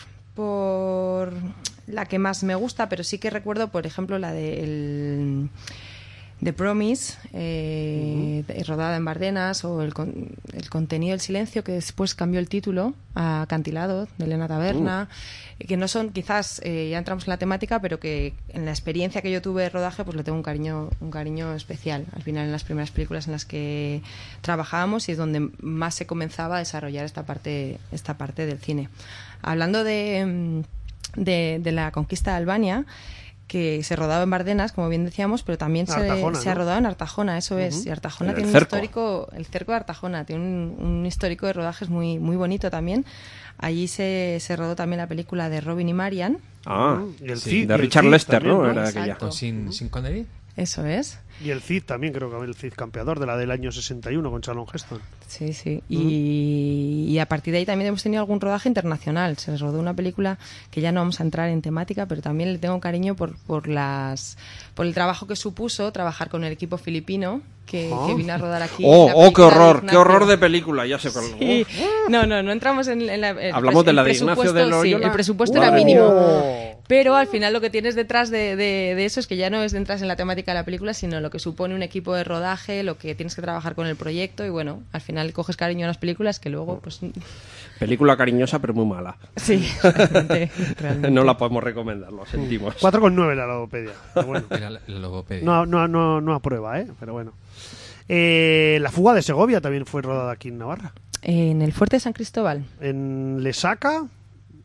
la que más me gusta, pero sí que recuerdo, por ejemplo, la de The Promise, rodada en Bardenas, o el contenido del silencio, que después cambió el título a Acantilado, de Elena Taberna, que no son, quizás, ya entramos en la temática, pero que en la experiencia que yo tuve de rodaje, pues le tengo un cariño especial. Al final, en las primeras películas en las que trabajábamos, y es donde más se comenzaba a desarrollar esta parte del cine. Hablando de la conquista de Albania, que se rodaba en Bardenas, como bien decíamos, pero también se ha rodado en Artajona, eso es. Y Artajona tiene un histórico, el cerco de Artajona tiene un histórico de rodajes muy, muy bonito también. Allí se rodó también la película de Robin y Marian. Y el Cid, de Richard Lester, también, ¿no? Era aquella. Sin Connery. Eso es. Y el Cid también, creo que el Cid campeador, de la del año 61 con Charlton Heston. Sí. Y a partir de ahí también hemos tenido algún rodaje internacional. Se rodó una película que ya no vamos a entrar en temática, pero también le tengo cariño por el trabajo que supuso trabajar con el equipo filipino que vino a rodar aquí. ¡Qué horror de película! Ya sé. Sí. No entramos en la... Hablamos de la de Ignacio de Loyola. Sí, el presupuesto era mínimo. Pero al final lo que tienes detrás de eso es que ya no entras en la temática de la película, sino lo que supone un equipo de rodaje, lo que tienes que trabajar con el proyecto, y bueno, al final coges cariño a las películas que luego pues... Película cariñosa pero muy mala. Sí, realmente. No la podemos recomendar, lo sentimos. 4,9 la logopedia. Bueno. La logopedia. No aprueba, pero bueno. La fuga de Segovia también fue rodada aquí en Navarra. En el Fuerte de San Cristóbal. En Lesaca.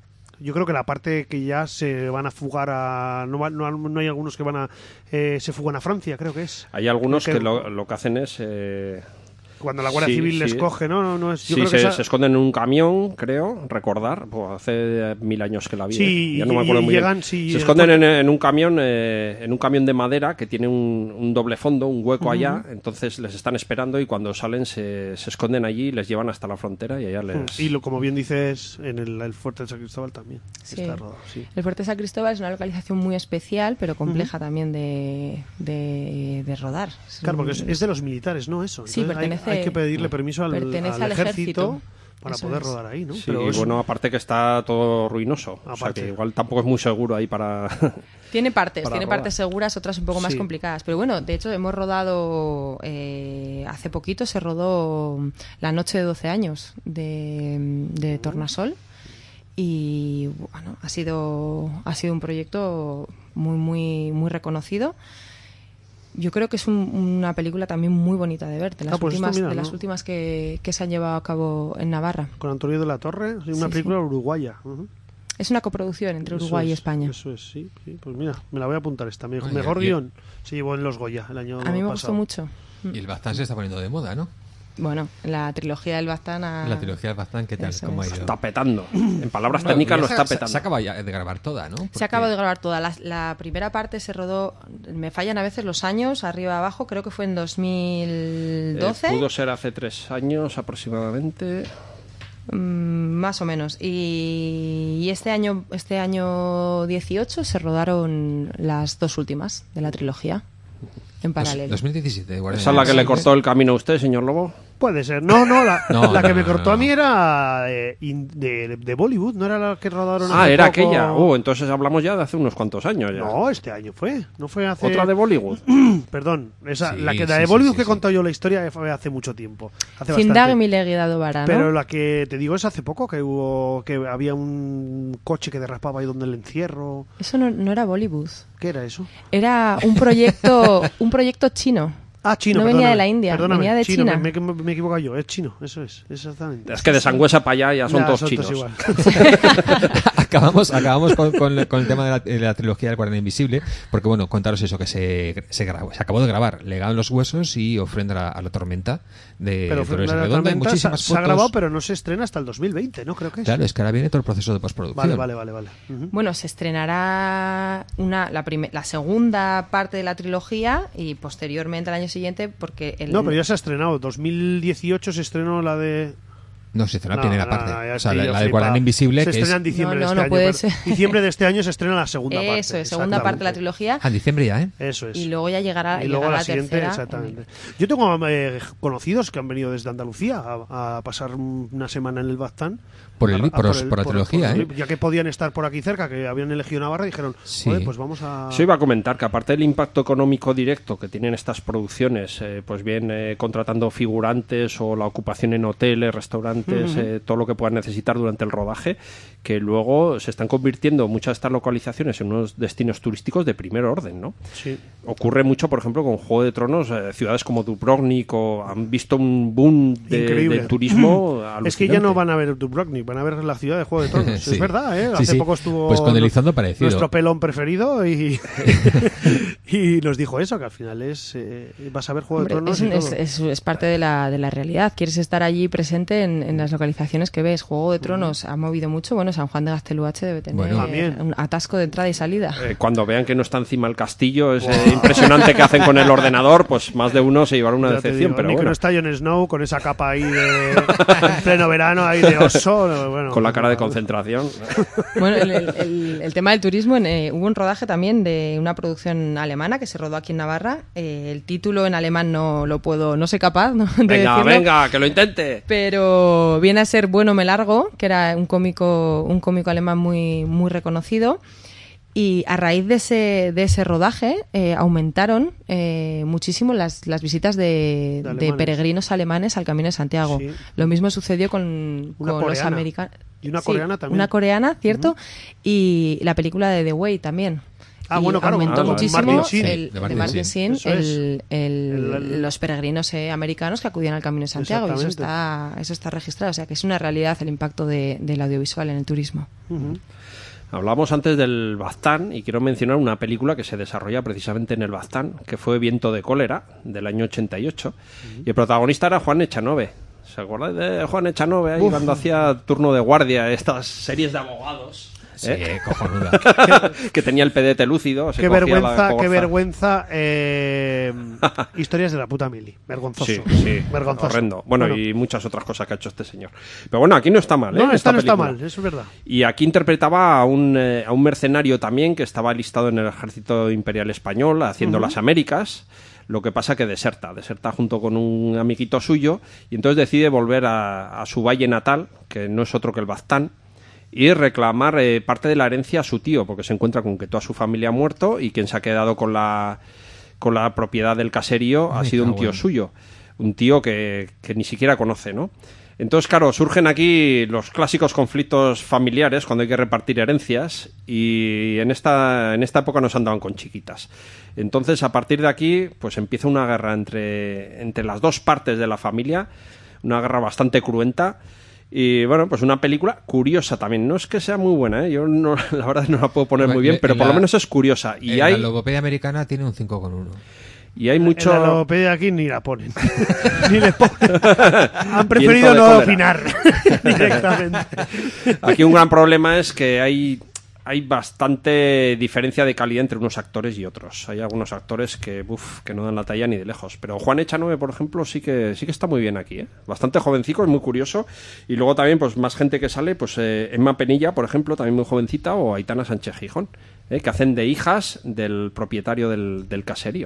Yo creo que la parte que ya se van a fugar a... No hay algunos que van a... se fugan a Francia, creo que es. Hay algunos que lo que hacen es... Cuando la Guardia Civil les coge, ¿no? No es, yo sí, creo que se esconden en un camión, creo, recordar. Pues hace 1000 años que la vi. Sí, ya no me acuerdo muy llegan, bien. Sí, se esconden en un camión de madera que tiene un doble fondo, un hueco allá. Entonces les están esperando y cuando salen se esconden allí, les llevan hasta la frontera y allá les... Y como bien dices, en el Fuerte de San Cristóbal también está rodado. Sí. El Fuerte de San Cristóbal es una localización muy especial, pero compleja también de rodar. Claro, porque es de los militares, ¿no? Eso. Sí, Entonces, hay que pedirle permiso al ejército para poder rodar ahí, ¿no? Sí, pero bueno, aparte que está todo ruinoso. O sea, que igual tampoco es muy seguro ahí para... Tiene partes seguras, otras un poco más complicadas. Pero bueno, de hecho hemos rodado, hace poquito se rodó La noche de 12 años de Tornasol. Y bueno, ha sido un proyecto muy, muy, muy reconocido. Yo creo que es una película también muy bonita de ver, de las últimas que se han llevado a cabo en Navarra. Con Antonio de la Torre, una película uruguaya. Es una coproducción entre Uruguay y España. Eso es, sí. Pues mira, me la voy a apuntar esta. Mejor guión se llevó en los Goya el año pasado. A mí me gustó mucho. Y el Baztán se está poniendo de moda, ¿no? Bueno, la trilogía del Baztán... La trilogía del Baztán, ¿qué tal? ¿Cómo ha ido? Está petando. En palabras técnicas lo está petando. Se acaba ya de grabar toda, ¿no? Se acaba de grabar toda. La primera parte se rodó... Me fallan a veces los años, arriba abajo. Creo que fue en 2012. Pudo ser hace 3 años aproximadamente. Más o menos. Y este año 18 se rodaron las 2 últimas de la trilogía. En paralelo. 2017. ¿Esa es la que le cortó el camino a usted, señor Lobo? Puede ser. No, la que me cortó a mí era de Bollywood, ¿no era la que rodaron hace era poco? aquella. Entonces hablamos ya de hace unos cuantos años ya. No, este año fue. No fue hace... ¿Otra de Bollywood? Perdón. La de Bollywood que he contado yo la historia fue hace mucho tiempo. Hace Cindag Milegidado Vara, ¿no? Pero la que te digo es hace poco, que había un coche que derrapaba ahí donde el encierro. Eso no era Bollywood. ¿Qué era eso? Era un proyecto chino. Chino, no venía de la India, venía de China. Me he equivocado yo, es chino, eso es, exactamente. Es que de Sangüesa para allá ya son todos chinos. Igual. acabamos con el tema de la trilogía del Guardián Invisible, porque bueno, contaros eso, que se acabó de grabar Legado en los Huesos y Ofrenda a la Tormenta de Dolores Arredondo. Hay muchísimas se fotos. Ha grabado, pero no se estrena hasta el 2020, ¿no? Creo que es. Claro, es que ahora viene todo el proceso de postproducción. Vale. Bueno, se estrenará la segunda parte de la trilogía y posteriormente al año siguiente, porque No, pero ya se ha estrenado. 2018 se estrenó la de... No, se estrena la primera parte. O sea, la del Guardián Invisible. Se estrena en diciembre de este año. Puede ser. Diciembre de este año se estrena la segunda parte. Eso es, segunda parte de la trilogía. En diciembre ya, ¿eh? Eso es. Y luego ya llegará, y luego la siguiente, tercera. Exactamente. Yo tengo conocidos que han venido desde Andalucía a pasar una semana en el Baztán. Por la trilogía, ¿eh? Ya que podían estar por aquí cerca, que habían elegido Navarra, dijeron, pues vamos a... Eso iba a comentar, que aparte del impacto económico directo que tienen estas producciones, pues bien contratando figurantes o la ocupación en hoteles, restaurantes, todo lo que puedan necesitar durante el rodaje, que luego se están convirtiendo muchas de estas localizaciones en unos destinos turísticos de primer orden, ¿no? Sí. Ocurre mucho, por ejemplo, con Juego de Tronos, ciudades como Dubrovnik han visto un boom de turismo alucinante. Es que ya no van a ver Dubrovnik, van a ver la ciudad de Juego de Tronos. Sí. Es verdad, ¿eh? Hace poco estuvo pues con Elizondo parecido. Nuestro pelón preferido y nos dijo eso, que al final vas a ver Juego de Tronos es parte de la realidad. Quieres estar allí presente en las localizaciones que ves. Juego de Tronos ha movido mucho. Bueno, San Juan de Gazteluache debe tener un atasco de entrada y salida. Cuando vean que no está encima el castillo, es impresionante que hacen con el ordenador, pues más de uno se llevará una decepción. Pero que no está Jon Snow con esa capa ahí en pleno verano, ahí de oso. Bueno, con la cara de concentración. Bueno, el tema del turismo, hubo un rodaje también de una producción alemana que se rodó aquí en Navarra. El título en alemán no soy capaz de decirlo. Venga, que lo intente. Pero viene a ser Bueno me largo, que era un cómico alemán muy, muy reconocido. Y a raíz de ese rodaje aumentaron muchísimo las visitas de peregrinos alemanes al Camino de Santiago. Sí. Lo mismo sucedió con los americanos. Y una coreana también. Una coreana, ¿cierto? Y la película de The Way también. Bueno, claro, aumentó muchísimo Martin de Martin Sheen, los peregrinos americanos que acudían al Camino de Santiago, y eso está registrado, o sea que es una realidad el impacto del audiovisual en el turismo. Hablamos antes del Baztán y quiero mencionar una película que se desarrolla precisamente en el Baztán, que fue Viento de cólera, del año 88, y el protagonista era Juan Echanove. ¿Se acuerdan de Juan Echanove ahí cuando hacía turno de guardia, estas series de abogados? Sí, cojonuda. Que tenía el pedete lúcido. Qué vergüenza. Historias de la puta mili. Vergonzoso. Sí, vergonzoso. Horrendo. Bueno, y muchas otras cosas que ha hecho este señor. Pero bueno, aquí no está mal, ¿eh? No, esta no está mal, eso es verdad. Y aquí interpretaba a un mercenario también que estaba alistado en el ejército imperial español haciendo las Américas. Lo que pasa que deserta junto con un amiguito suyo y entonces decide volver a su valle natal, que no es otro que el Baztán, y reclamar parte de la herencia a su tío, porque se encuentra con que toda su familia ha muerto y quien se ha quedado con la propiedad del caserío ha sido un tío suyo, un tío que ni siquiera conoce, ¿no? Entonces, claro, surgen aquí los clásicos conflictos familiares cuando hay que repartir herencias y en esta época no se andaban con chiquitas. Entonces, a partir de aquí, pues empieza una guerra entre las dos partes de la familia, una guerra bastante cruenta. Y bueno, pues una película curiosa también. No es que sea muy buena, ¿eh? Yo no, la verdad no la puedo poner muy bien, pero por lo menos es curiosa. Y la logopedia americana tiene un 5,1. Y hay mucho... En la logopedia aquí ni la ponen. Ni le ponen. Han preferido no opinar directamente. Aquí un gran problema es que hay bastante diferencia de calidad entre unos actores y otros. Hay algunos actores que no dan la talla ni de lejos. Pero Juan Echanove, por ejemplo, sí que está muy bien aquí, ¿eh? Bastante jovencico, es muy curioso. Y luego también, pues más gente que sale, pues Emma Penilla, por ejemplo, también muy jovencita, o Aitana Sánchez Gijón, que hacen de hijas del propietario del caserío.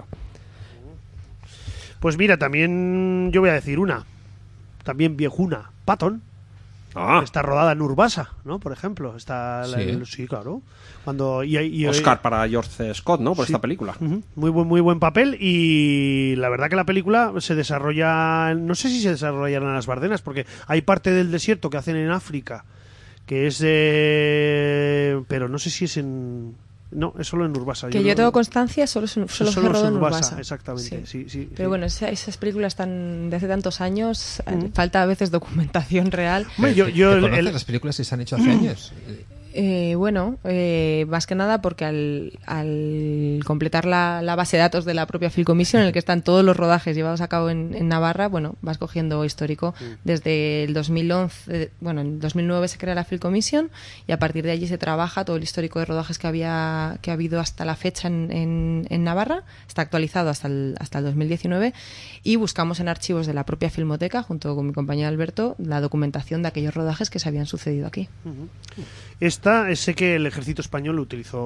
Pues mira, también yo voy a decir una. También viejuna, Patton. Está rodada en Urbasa, ¿no? Por ejemplo. Sí, claro. Oscar para George Scott, ¿no? Por esta película. Muy buen papel. Y la verdad que la película se desarrolla... No sé si se desarrolla en las Bardenas, porque hay parte del desierto que hacen en África, que es... pero no sé si es en... No, es solo en Urbasa. Que yo tengo constancia, solo se rodó en Urbasa. Exactamente, sí. Pero bueno, esas películas están de hace tantos años, falta a veces documentación real. ¿Conoces las películas que se han hecho hace años? Más que nada porque al completar la base de datos de la propia Film Commission, en el que están todos los rodajes llevados a cabo en Navarra, vas cogiendo histórico desde el 2011. En 2009 se crea la Film Commission y a partir de allí se trabaja todo el histórico de rodajes que ha habido hasta la fecha en Navarra. Está actualizado hasta el 2019 y buscamos en archivos de la propia Filmoteca, junto con mi compañero Alberto, la documentación de aquellos rodajes que se habían sucedido aquí. Sé que el ejército español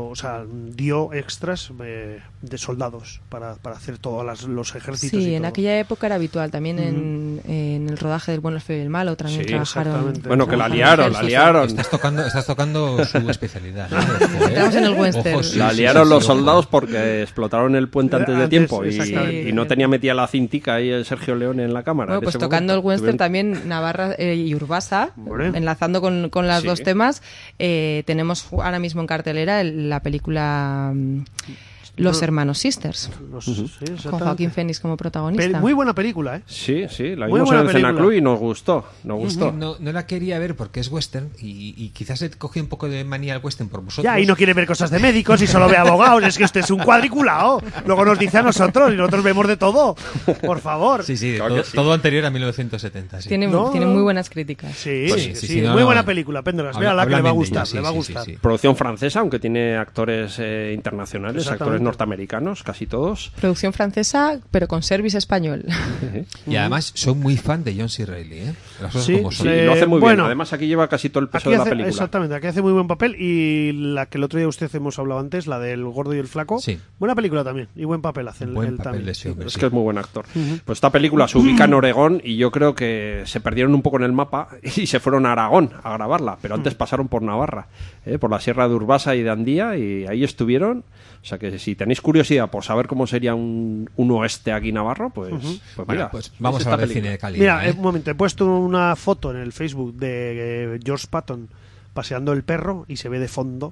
dio extras de soldados para hacer todos los ejércitos. Sí, y en todo. Aquella época era habitual. También en el rodaje del Bueno, el Feo y el Malo también trabajaron. Bueno, que la liaron. Estás tocando su especialidad. Estamos en el western. Ojo, la liaron los soldados porque explotaron el puente antes de tiempo y no tenía metida la cintica ahí el Sergio Leone en la cámara. Bueno, pues tocando el western también Navarra y Urbasa, enlazando con las dos temas. Tenemos ahora mismo en cartelera la película Los Hermanos Sisters, con Joaquín Phoenix como protagonista. Muy buena película, ¿eh? Sí, la vimos en el Cenaclub y nos gustó. No la quería ver porque es western y quizás he cogido un poco de manía al western por vosotros. Ya, y no quiere ver cosas de médicos y solo ve abogados. Es que usted es un cuadriculado. Luego nos dice a nosotros y nosotros vemos de todo. Por favor. Sí, claro todo anterior a 1970. Sí. Tiene muy buenas críticas. Sí, muy buena película. Péndolas, véala que le va a gustar. Sí. Producción francesa, aunque tiene actores internacionales, actores norteamericanos, casi todos. Producción francesa, pero con service español. Y además soy muy fan de John C. Reilly, ¿eh? Lo hace muy bien. Además aquí lleva casi todo el peso de la película. Exactamente, aquí hace muy buen papel. Y la que el otro día hemos hablado antes, la del Gordo y el Flaco, buena película también. Y buen papel hace él también. Es que es muy buen actor. Pues esta película se ubica en Oregón y yo creo que se perdieron un poco en el mapa y se fueron a Aragón a grabarla, pero antes pasaron por Navarra, por la Sierra de Urbasa y de Andía, y ahí estuvieron. O sea que si tenéis curiosidad por saber cómo sería un oeste aquí navarro, pues mira, pues vamos a ver el cine de calidad. Mira, un momento, he puesto una foto en el Facebook de George Patton paseando el perro y se ve de fondo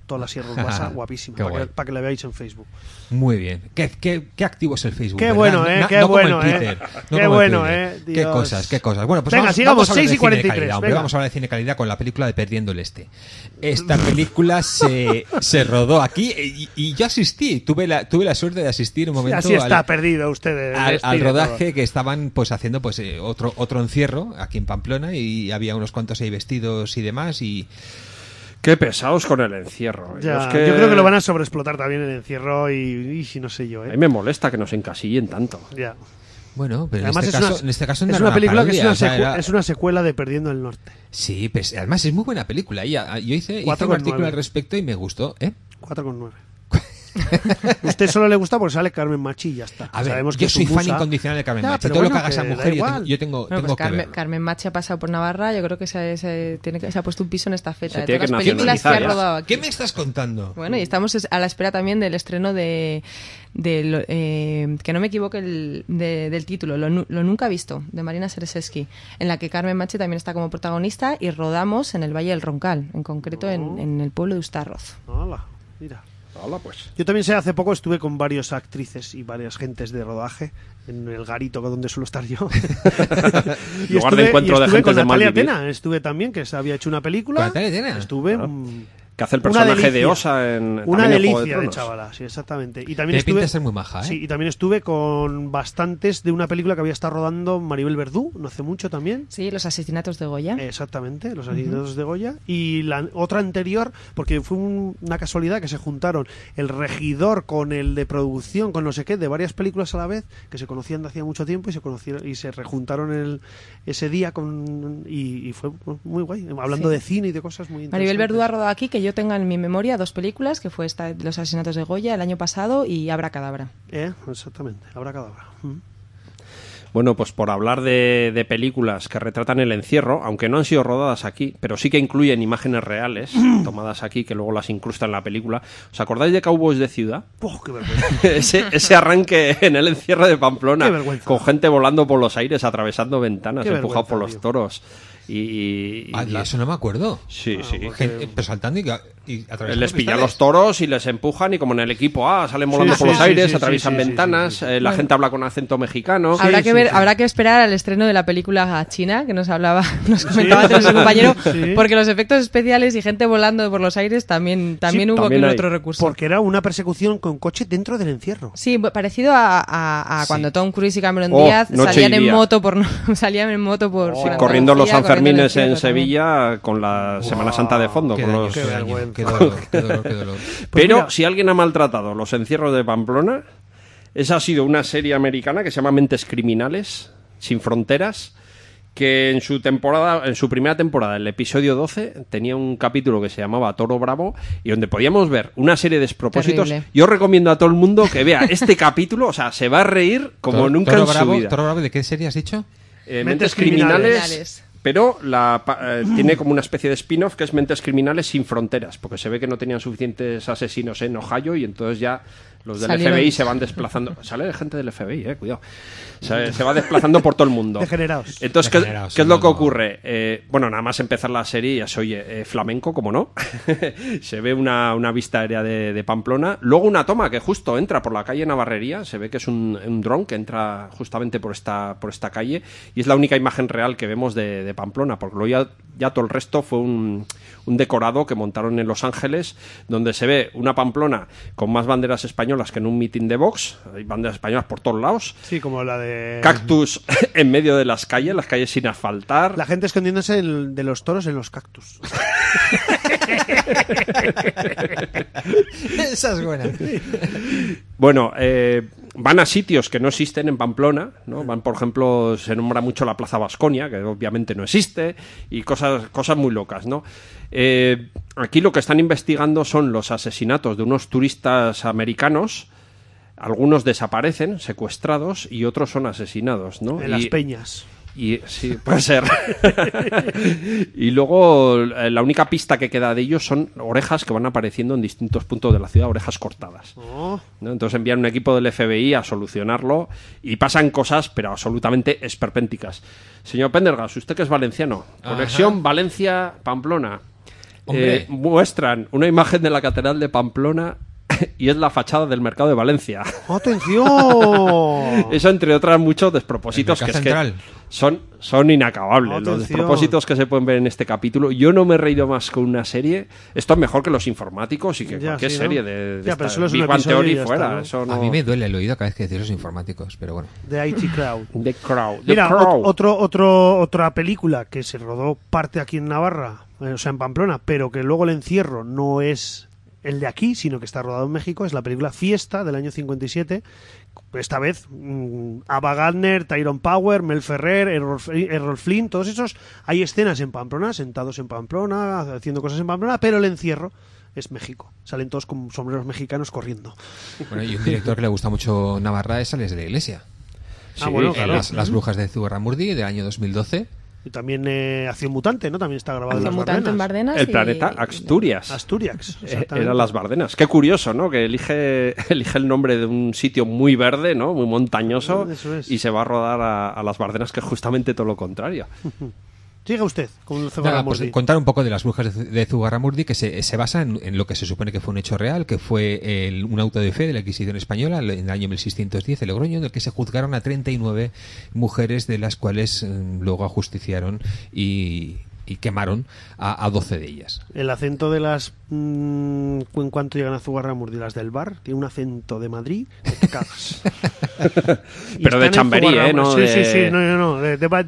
toda la Sierra Urbasa, guapísima, para que la veáis en Facebook. Muy bien. Qué activo es el Facebook. Qué ¿verdad? bueno, qué no bueno, como el Twitter, no qué como el bueno, Twitter. Dios. Qué cosas. Bueno, pues venga, sigamos, vamos a hablar 6 y de cine de 43. calidad, vamos a hablar de cine de calidad con la película de Perdiendo el Este. Esta película se rodó aquí y yo asistí, tuve la suerte de asistir un momento así está perdido usted al rodaje que estaban pues haciendo pues otro encierro aquí en Pamplona y había unos cuantos ahí vestidos y demás y qué pesados con el encierro. Yo creo que lo van a sobreexplotar también el encierro y no sé yo. A mí me molesta que nos encasillen tanto. Ya. Bueno, pero además en este caso no es era una película parodia, que es una secuela de Perdiendo el Norte. Sí, pues además es muy buena película. Yo hice un 4,9. artículo al respecto y me gustó. 4,9. Usted solo le gusta porque sale Carmen Machi y ya está. A ver, sabemos que yo soy es un fan musa. incondicional de Carmen Ya, Machi. pero Todo lo bueno, que haga esa que mujer, da igual. yo tengo Bueno, pues que ver. Carmen Machi ha pasado por Navarra, yo creo que se ha puesto un piso en esta feta. Se De tiene todas las que películas que ha nacionalizar ya. rodado aquí. ¿Qué me estás contando? Bueno, y estamos a la espera también del estreno que no me equivoque del título, lo nunca visto, de Marina Sereseski, en la que Carmen Machi también está como protagonista y rodamos en el Valle del Roncal, en concreto en el pueblo de Ustarroz. Hola, mira. Hola, pues. Yo también hace poco estuve con varias actrices y varias gentes de rodaje en el garito donde suelo estar yo. Lugar de encuentro de gente con de mal Natalia vivir. Tena, estuve también, que se había hecho una película. ¿Con Natalia Tena? Estuve Que hace el una personaje delicia. de Osa en una también en Juego delicia de Tronos. chavala, sí, exactamente. Y Tiene también pinta de estuve ser muy maja, ¿eh? Sí, y también estuve con bastantes de una película que había estado rodando Maribel Verdú, no hace mucho también. Sí, Los asesinatos de Goya. Exactamente, Los asesinatos de Goya. Y la otra anterior, porque fue una casualidad que se juntaron el regidor con el de producción, con no sé qué, de varias películas a la vez, que se conocían de hacía mucho tiempo y se conocieron y se rejuntaron ese día y fue muy guay, hablando de cine y de cosas muy interesantes. Maribel Verdú ha rodado aquí, que yo tenga en mi memoria, 2 películas, que fue esta Los asesinatos de Goya el año pasado y Abracadabra. Exactamente, Abracadabra. Bueno, pues por hablar de películas que retratan el encierro, aunque no han sido rodadas aquí, pero sí que incluyen imágenes reales tomadas aquí que luego las incrustan en la película. ¿Os acordáis de Cowboys de Ciudad? ¡Qué vergüenza! ese arranque en el encierro de Pamplona, ¡Qué vergüenza! con gente volando por los aires, atravesando ventanas, ¡Qué empujado por vergüenza, los toros. Y eso no me acuerdo. Sí, sí. Gente, pero saltando y atravesando Les pillan cristales. los toros y les empujan y como en el equipo salen volando por los aires, atraviesan ventanas, la gente habla con acento mexicano. Habrá que esperar al estreno de la película china, que nos comentaba antes nuestro compañero, porque los efectos especiales y gente volando por los aires también hubo también aquí hay. otro recurso. Porque era una persecución con coche dentro del encierro. Sí, parecido a cuando Tom Cruise y Cameron Oh, Díaz noche salían y en día. moto por Corriendo los Sanfermines en corriendo Sevilla con la Semana Santa de fondo. Qué con daño, los... qué daño, vergüenza. qué dolor, qué dolor, qué dolor. Pero mira. si alguien ha maltratado los encierros de Pamplona, esa ha sido una serie americana que se llama Mentes Criminales, Sin Fronteras, que en su primera temporada, el episodio 12, tenía un capítulo que se llamaba Toro Bravo y donde podíamos ver una serie de despropósitos. Terrible. Yo recomiendo a todo el mundo que vea este capítulo, o sea, se va a reír como nunca en su vida. ¿Toro Bravo de qué serie has dicho? Mentes Criminales. Pero tiene como una especie de spin-off que es Mentes Criminales sin Fronteras, porque se ve que no tenían suficientes asesinos en Ohio y entonces ya los del FBI se van desplazando. Sale gente del FBI, cuidado. Se va desplazando por todo el mundo. Degenerados. Entonces, Degenerados, ¿qué es lo que no. ocurre? Bueno, nada más empezar la serie ya se oye flamenco, como no. Se ve una vista aérea de Pamplona. Luego una toma que justo entra por la calle Navarrería. Se ve que es un dron que entra justamente por esta calle y es la única imagen real que vemos de Pamplona, porque luego ya todo el resto fue un decorado que montaron en Los Ángeles, donde se ve una Pamplona con más banderas españolas que en un mitin de Vox. Hay banderas españolas por todos lados. Sí, como la de... Cactus en medio de las calles sin asfaltar. La gente escondiéndose de los toros en los cactus. Esa es buena. Bueno, van a sitios que no existen en Pamplona, ¿no? Van, por ejemplo, se nombra mucho la Plaza Vasconia, que obviamente no existe, y cosas muy locas, ¿no? Aquí lo que están investigando son los asesinatos de unos turistas americanos. Algunos desaparecen, secuestrados, y otros son asesinados, ¿no? En las peñas. Y sí, puede ser. Y luego la única pista que queda de ellos son orejas que van apareciendo en distintos puntos de la ciudad, orejas cortadas. Oh. ¿No? Entonces envían un equipo del FBI a solucionarlo y pasan cosas, pero absolutamente esperpénticas. Señor Pendergast, usted que es valenciano, conexión Valencia-Pamplona. muestran una imagen de la Catedral de Pamplona y es la fachada del Mercado de Valencia. ¡Atención! Eso, entre otras, muchos despropósitos que, son inacabables. ¡Atención! Los despropósitos que se pueden ver en este capítulo. Yo no me he reído más con una serie. Esto es mejor que Los Informáticos y que cualquier serie de esta Big Bang Theory fuera. ¿No? Eso no... A mí me duele el oído cada vez que decís Los Informáticos, pero bueno. The IT Crowd. The Crowd. Mira, otra película que se rodó parte aquí en Navarra, o sea, en Pamplona, pero que luego el encierro no es el de aquí, sino que está rodado en México, es la película Fiesta del año 57. Esta vez Ava Gardner, Tyrone Power, Mel Ferrer, Errol Flynn, todos esos. Hay escenas en Pamplona, sentados en Pamplona, haciendo cosas en Pamplona, pero el encierro es México. Salen todos con sombreros mexicanos corriendo. Bueno, y un director que le gusta mucho Navarra es Alex de la Iglesia. Sí, bueno, claro. Las brujas de Zugarramurdi del año 2012. Y también Acción Mutante, ¿no? También está grabado Acción en las Mutante Bardenas. En Bardenas. El planeta Asturias. Asturias. Eran las Bardenas. Qué curioso, ¿no? Que elige el nombre de un sitio muy verde, ¿no? Muy montañoso. Eso es. Y se va a rodar a las Bardenas, que es justamente todo lo contrario. Siga usted con el Zugarramurdi. Pues contar un poco de las brujas de Zugarramurdi, que se basa en lo que se supone que fue un hecho real, que fue un auto de fe de la Inquisición española en el año 1610 en Logroño, en el que se juzgaron a 39 mujeres, de las cuales luego ajusticiaron y quemaron a 12 de ellas. El acento de las... en cuanto llegan a Zugarramurdi, las del bar, tiene un acento de Madrid que te cagas. Pero de Chamberí, ¿no? Sí, no,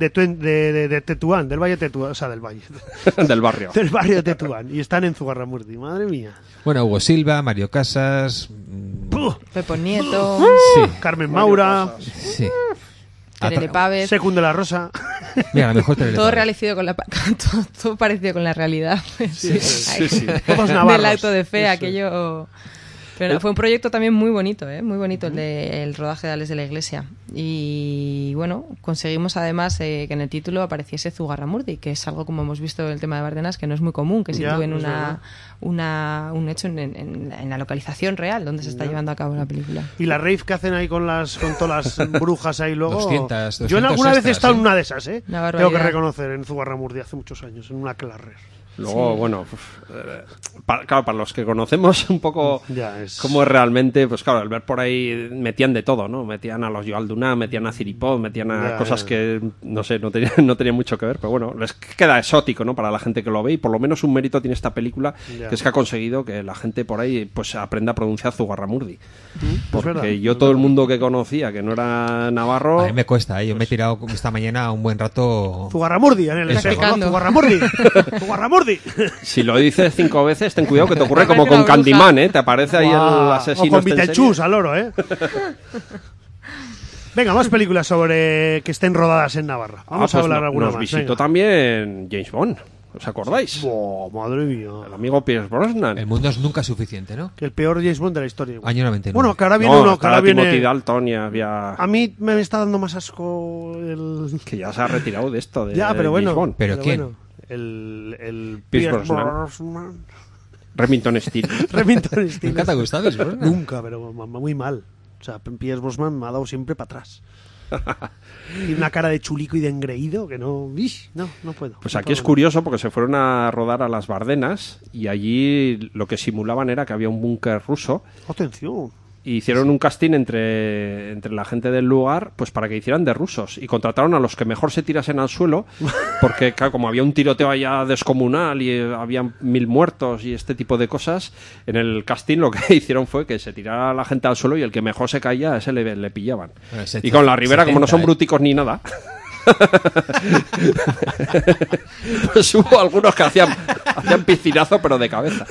de Tetuán, del Valle de Tetuán, o sea, del Valle. Del barrio. Del barrio de Tetuán. Y están en Zugarramurdi, madre mía. Bueno, Hugo Silva, Mario Casas... Pepo Nieto... Sí. Carmen Maura... Sí. Terele Pávez. Secund de la Rosa. Mira, a lo mejor todo parecido con todo parecido con la realidad. Sí. Todos navarros. Del acto de fe, aquello... Pero fue un proyecto también muy bonito, muy bonito el rodaje de Alex de la Iglesia. Y bueno, conseguimos además que en el título apareciese Zugarramurdi, que es algo, como hemos visto en el tema de Bardenas, que no es muy común, que sitúen un hecho en la localización real donde se está llevando a cabo la película. Y la rave que hacen ahí con todas las brujas ahí luego... 200 Yo alguna vez he estado en una de esas, Tengo que reconocer, en Zugarramurdi hace muchos años, en una Clarrer. Luego, bueno, claro, para los que conocemos un poco cómo es realmente, pues claro, al ver por ahí metían de todo, ¿no? Metían a los Yoalduna, metían a Ciripó, metían a cosas que, no sé, no tenían mucho que ver, pero bueno, les queda exótico, ¿no? Para la gente que lo ve, y por lo menos un mérito tiene esta película, que es que ha conseguido que la gente por ahí pues aprenda a pronunciar Zugarramurdi. Porque yo todo el mundo que conocía, que no era navarro... A mí me cuesta, yo me he tirado esta mañana un buen rato... Zugarramurdi, en el espejo, ¿no? Zugarramurdi. Si lo dices 5 veces, ten cuidado que te ocurre como con Candyman, ¿eh? Te aparece ahí el asesino. O con Vitelchus al oro, ¿eh? Venga, más películas sobre que estén rodadas en Navarra. Vamos a hablar alguna más. Nos visitó también James Bond. ¿Os acordáis? Madre mía. El amigo Pierce Brosnan. El mundo es nunca suficiente, ¿no? Que el peor James Bond de la historia. Año 99. Bueno, que ahora viene uno, que ahora viene... Timothy Dalton y había... A mí me está dando más asco el... Que ya se ha retirado de esto, de ya, pero James bueno. Bond. ¿Pero quién? Bueno, el Pierce Brosnan. Remington Steele. Remington Steele. ¿Nunca te ha gustado Pierce Brosnan? Nunca, pero muy mal. O sea, Pierce Brosnan me ha dado siempre para atrás. Tiene una cara de chulico y de engreído que no puedo. Pues no aquí puedo. es curioso porque se fueron a rodar a las Bardenas y allí lo que simulaban era que había un búnker ruso. Atención. Y hicieron un casting entre la gente del lugar, pues para que hicieran de rusos, y contrataron a los que mejor se tirasen al suelo, porque claro, como había un tiroteo allá descomunal y había 1000 muertos y este tipo de cosas, en el casting lo que hicieron fue que se tirara la gente al suelo y el que mejor se caía, a ese le pillaban. Bueno, y con la Ribera, 70, como no son bruticos ni nada, pues hubo algunos que hacían piscinazo, pero de cabeza.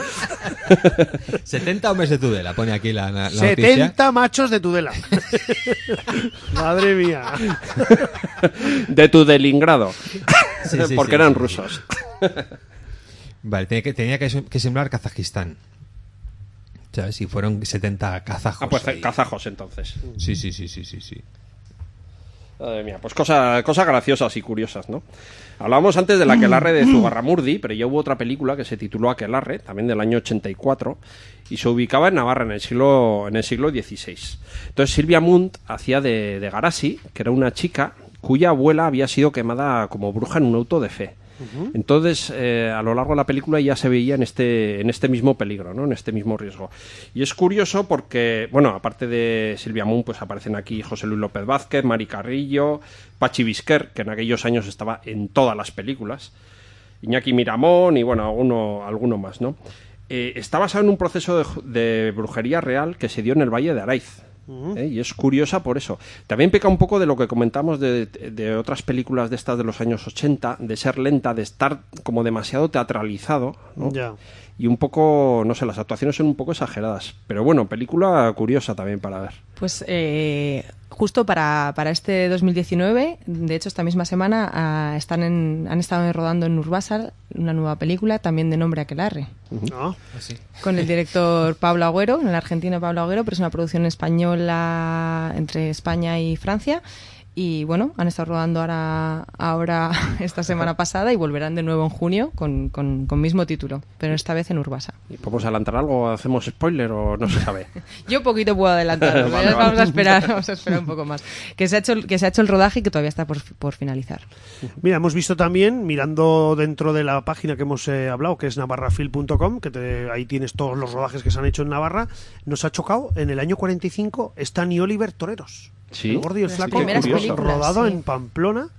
70 hombres de Tudela, pone aquí la 70 noticia. machos de Tudela. Madre mía. De Tudelingrado. Sí, porque eran rusos. Vale, tenía que sembrar Kazajistán. ¿Sabes? Si fueron 70 kazajos. Pues ahí. kazajos entonces. Sí. Madre mía, pues cosas graciosas y curiosas, ¿no? Hablábamos antes de la Aquelarre de Zugarramurdi, pero ya hubo otra película que se tituló Aquelarre, también del año 84, y se ubicaba en Navarra en el siglo XVI. Entonces Silvia Munt hacía de Garasi, que era una chica cuya abuela había sido quemada como bruja en un auto de fe. Entonces, a lo largo de la película ya se veía en este mismo peligro, ¿no? En este mismo riesgo. Y es curioso porque, bueno, aparte de Silvia Moon, pues aparecen aquí José Luis López Vázquez, Mari Carrillo, Pachi Bisquer, que en aquellos años estaba en todas las películas, Iñaki Miramón y, bueno, alguno más, ¿no? Está basado en un proceso de brujería real que se dio en el Valle de Araiz. Y es curiosa por eso. También peca un poco de lo que comentamos de otras películas de estas de los años 80, de ser lenta, de estar como demasiado teatralizado, ¿no? Ya. Y un poco, no sé, las actuaciones son un poco exageradas. Pero bueno, película curiosa también para ver. Pues justo para este 2019, de hecho esta misma semana, han estado rodando en Urbasa una nueva película, también de nombre Aquelarre. Con el director Pablo Agüero, el argentino Pablo Agüero, pero es una producción española entre España y Francia. Y bueno, han estado rodando ahora esta semana pasada y volverán de nuevo en junio con mismo título, pero esta vez en Urbasa. ¿Y podemos adelantar algo? ¿Hacemos spoiler o no se sabe? Yo poquito puedo adelantar, Vale. vamos a esperar un poco más. Que se ha hecho el rodaje y que todavía está por finalizar. Mira, hemos visto también, mirando dentro de la página que hemos hablado, que es navarrafilm.com, que ahí tienes todos los rodajes que se han hecho en Navarra, nos ha chocado, en el año 45, Stan y Oliver Toreros. Sí. El Gordo y el Flaco, primeras películas, rodado sí. en Pamplona,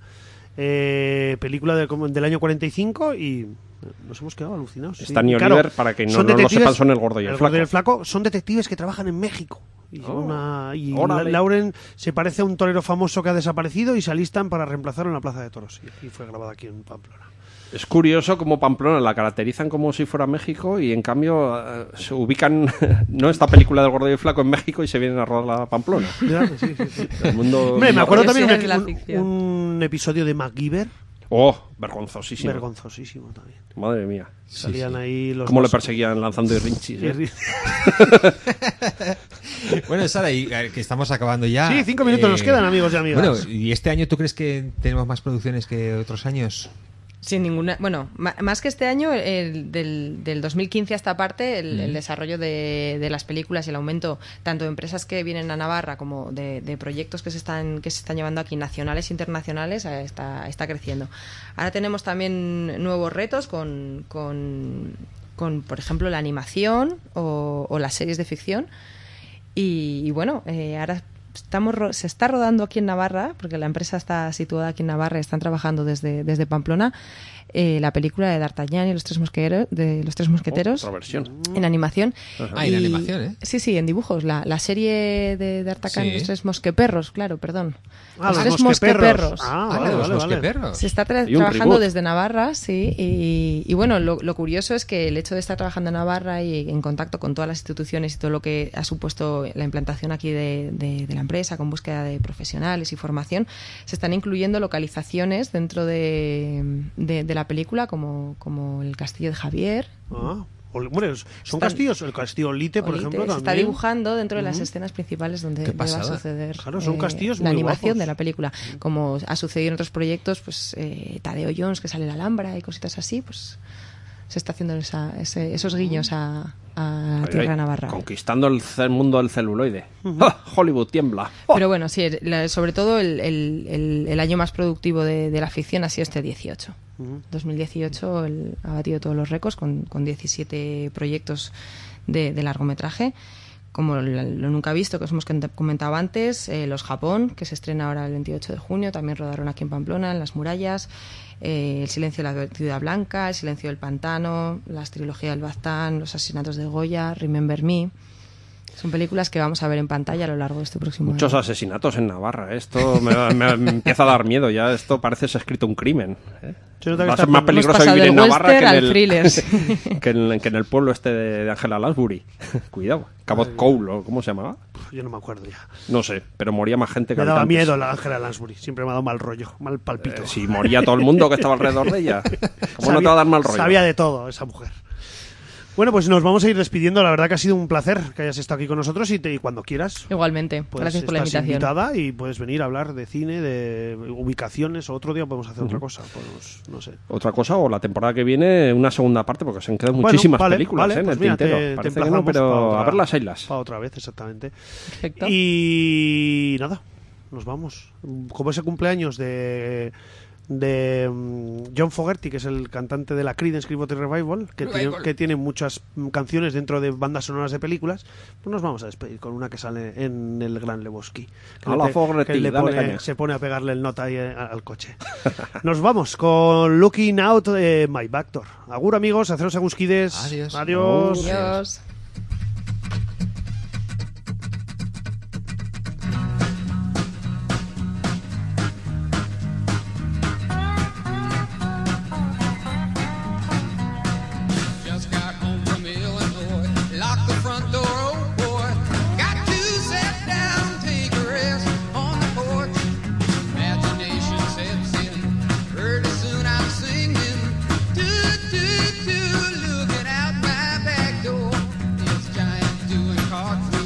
película del año 45, y nos hemos quedado alucinados. Stan sí. y Claro, Oliver, para que no son lo detectives- sepan, son el Gordo y el Gordo y Flaco. el Flaco son detectives que trabajan en México. Y, Órale. Lauren se parece a un torero famoso que ha desaparecido y se alistan para reemplazarlo en la Plaza de Toros. Y fue grabado aquí en Pamplona. Es curioso cómo Pamplona la caracterizan como si fuera México y en cambio se ubican, no esta película del Gordo y el Flaco en México y se vienen a rodar a Pamplona. Ya, sí, sí, sí. El mundo... Hombre, me acuerdo también Curiosidades de la ficción. un episodio de MacGyver, Oh, vergonzosísimo. vergonzosísimo también. Madre mía. Salían ahí los Cómo le dos- perseguían lanzando irrinchis. Bueno, Sara, y que estamos acabando ya. Sí, 5 minutos nos quedan, amigos y amigas. Bueno, ¿y este año tú crees que tenemos más producciones que otros años? Sin ninguna. Bueno, más que este año, del 2015 a esta parte, el desarrollo de las películas y el aumento tanto de empresas que vienen a Navarra como de proyectos que se están llevando aquí, nacionales e internacionales, está creciendo. Ahora tenemos también nuevos retos con por ejemplo, la animación o las series de ficción. Y bueno, ahora se está rodando aquí en Navarra, porque la empresa está situada aquí en Navarra y están trabajando desde Pamplona, la película de D'Artagnan y los tres mosqueteros Otra versión. en animación. Ah, en animación, ¿eh? Sí, en dibujos. La serie de D'Artagnan y Sí. los tres mosqueperros, claro, perdón. Ah, Los los tres mosqueperros. mosqueperros. Ah, Ah, vale, los vale, vale. mosqueperros. Se está Y un trabajando reboot. desde Navarra, sí, y bueno, lo curioso es que el hecho de estar trabajando en Navarra y en contacto con todas las instituciones y todo lo que ha supuesto la implantación aquí de la empresa, con búsqueda de profesionales y formación, se están incluyendo localizaciones dentro de la película, como el Castillo de Javier. Ah, hombre, son Están- castillos. El castillo Olite, por Olite, ejemplo, se también. está dibujando dentro de las escenas principales donde Qué va a pasada. suceder Claro, son castillos la muy animación guapos. de la película. Como ha sucedido en otros proyectos, pues Tadeo Jones, que sale en la Alhambra y cositas así, pues se está haciendo esos guiños a Tierra Navarra. Conquistando el mundo del celuloide. ¡Ah! Hollywood tiembla. ¡Oh! Pero bueno, sí, sobre todo el año más productivo de la ficción ha sido este 18. 2018 ha batido todos los récords con 17 proyectos de largometraje, como lo nunca visto, que os hemos comentado antes, Los Japón, que se estrena ahora el 28 de junio, también rodaron aquí en Pamplona, en Las Murallas, El silencio de la ciudad blanca, El silencio del pantano, las trilogías del Baztán, Los asesinatos de Goya, Remember Me. Son películas que vamos a ver en pantalla a lo largo de este próximo Muchos año. asesinatos en Navarra. Esto me empieza a dar miedo ya. Esto parece ser escrito un crimen. Se nota que Va a está- ser más hemos peligroso pasado vivir en del Navarra que western en, al thrillers. que en el pueblo este de Angela Lansbury. Cuidado. Cabot Cole, ¿o cómo se llamaba? Yo no me acuerdo ya. No sé, pero moría más gente que Me daba habitantes. miedo la Ángela Lansbury. Siempre me ha dado mal rollo, mal palpito. Si moría todo el mundo que estaba alrededor de ella. ¿Cómo no te va a dar mal rollo? Sabía de todo esa mujer. Bueno, pues nos vamos a ir despidiendo. La verdad que ha sido un placer que hayas estado aquí con nosotros y cuando quieras, Igualmente, pues gracias por la estás invitación. invitada y puedes venir a hablar de cine, de ubicaciones, o otro día podemos hacer otra cosa. Podemos, no sé. Otra cosa, o la temporada que viene, una segunda parte, porque se han quedado Bueno, muchísimas vale, películas vale, en pues el mira, tintero. te Parece que no, emplazamos para pero otra- a ver las islas. Para otra vez, exactamente. Perfecto. Y nada, nos vamos. Como ese cumpleaños John Fogerty, que es el cantante de la Creedence Clearwater Revival, que tiene muchas canciones dentro de bandas sonoras de películas. Pues nos vamos a despedir con una que sale en el Gran Lebowski, se pone a pegarle el nota ahí al coche. Nos vamos con Looking Out My Back Door. Agur, amigos, haceros agusquides. Adiós. Adiós. Looking out my back door, it's giant doing cartwheels.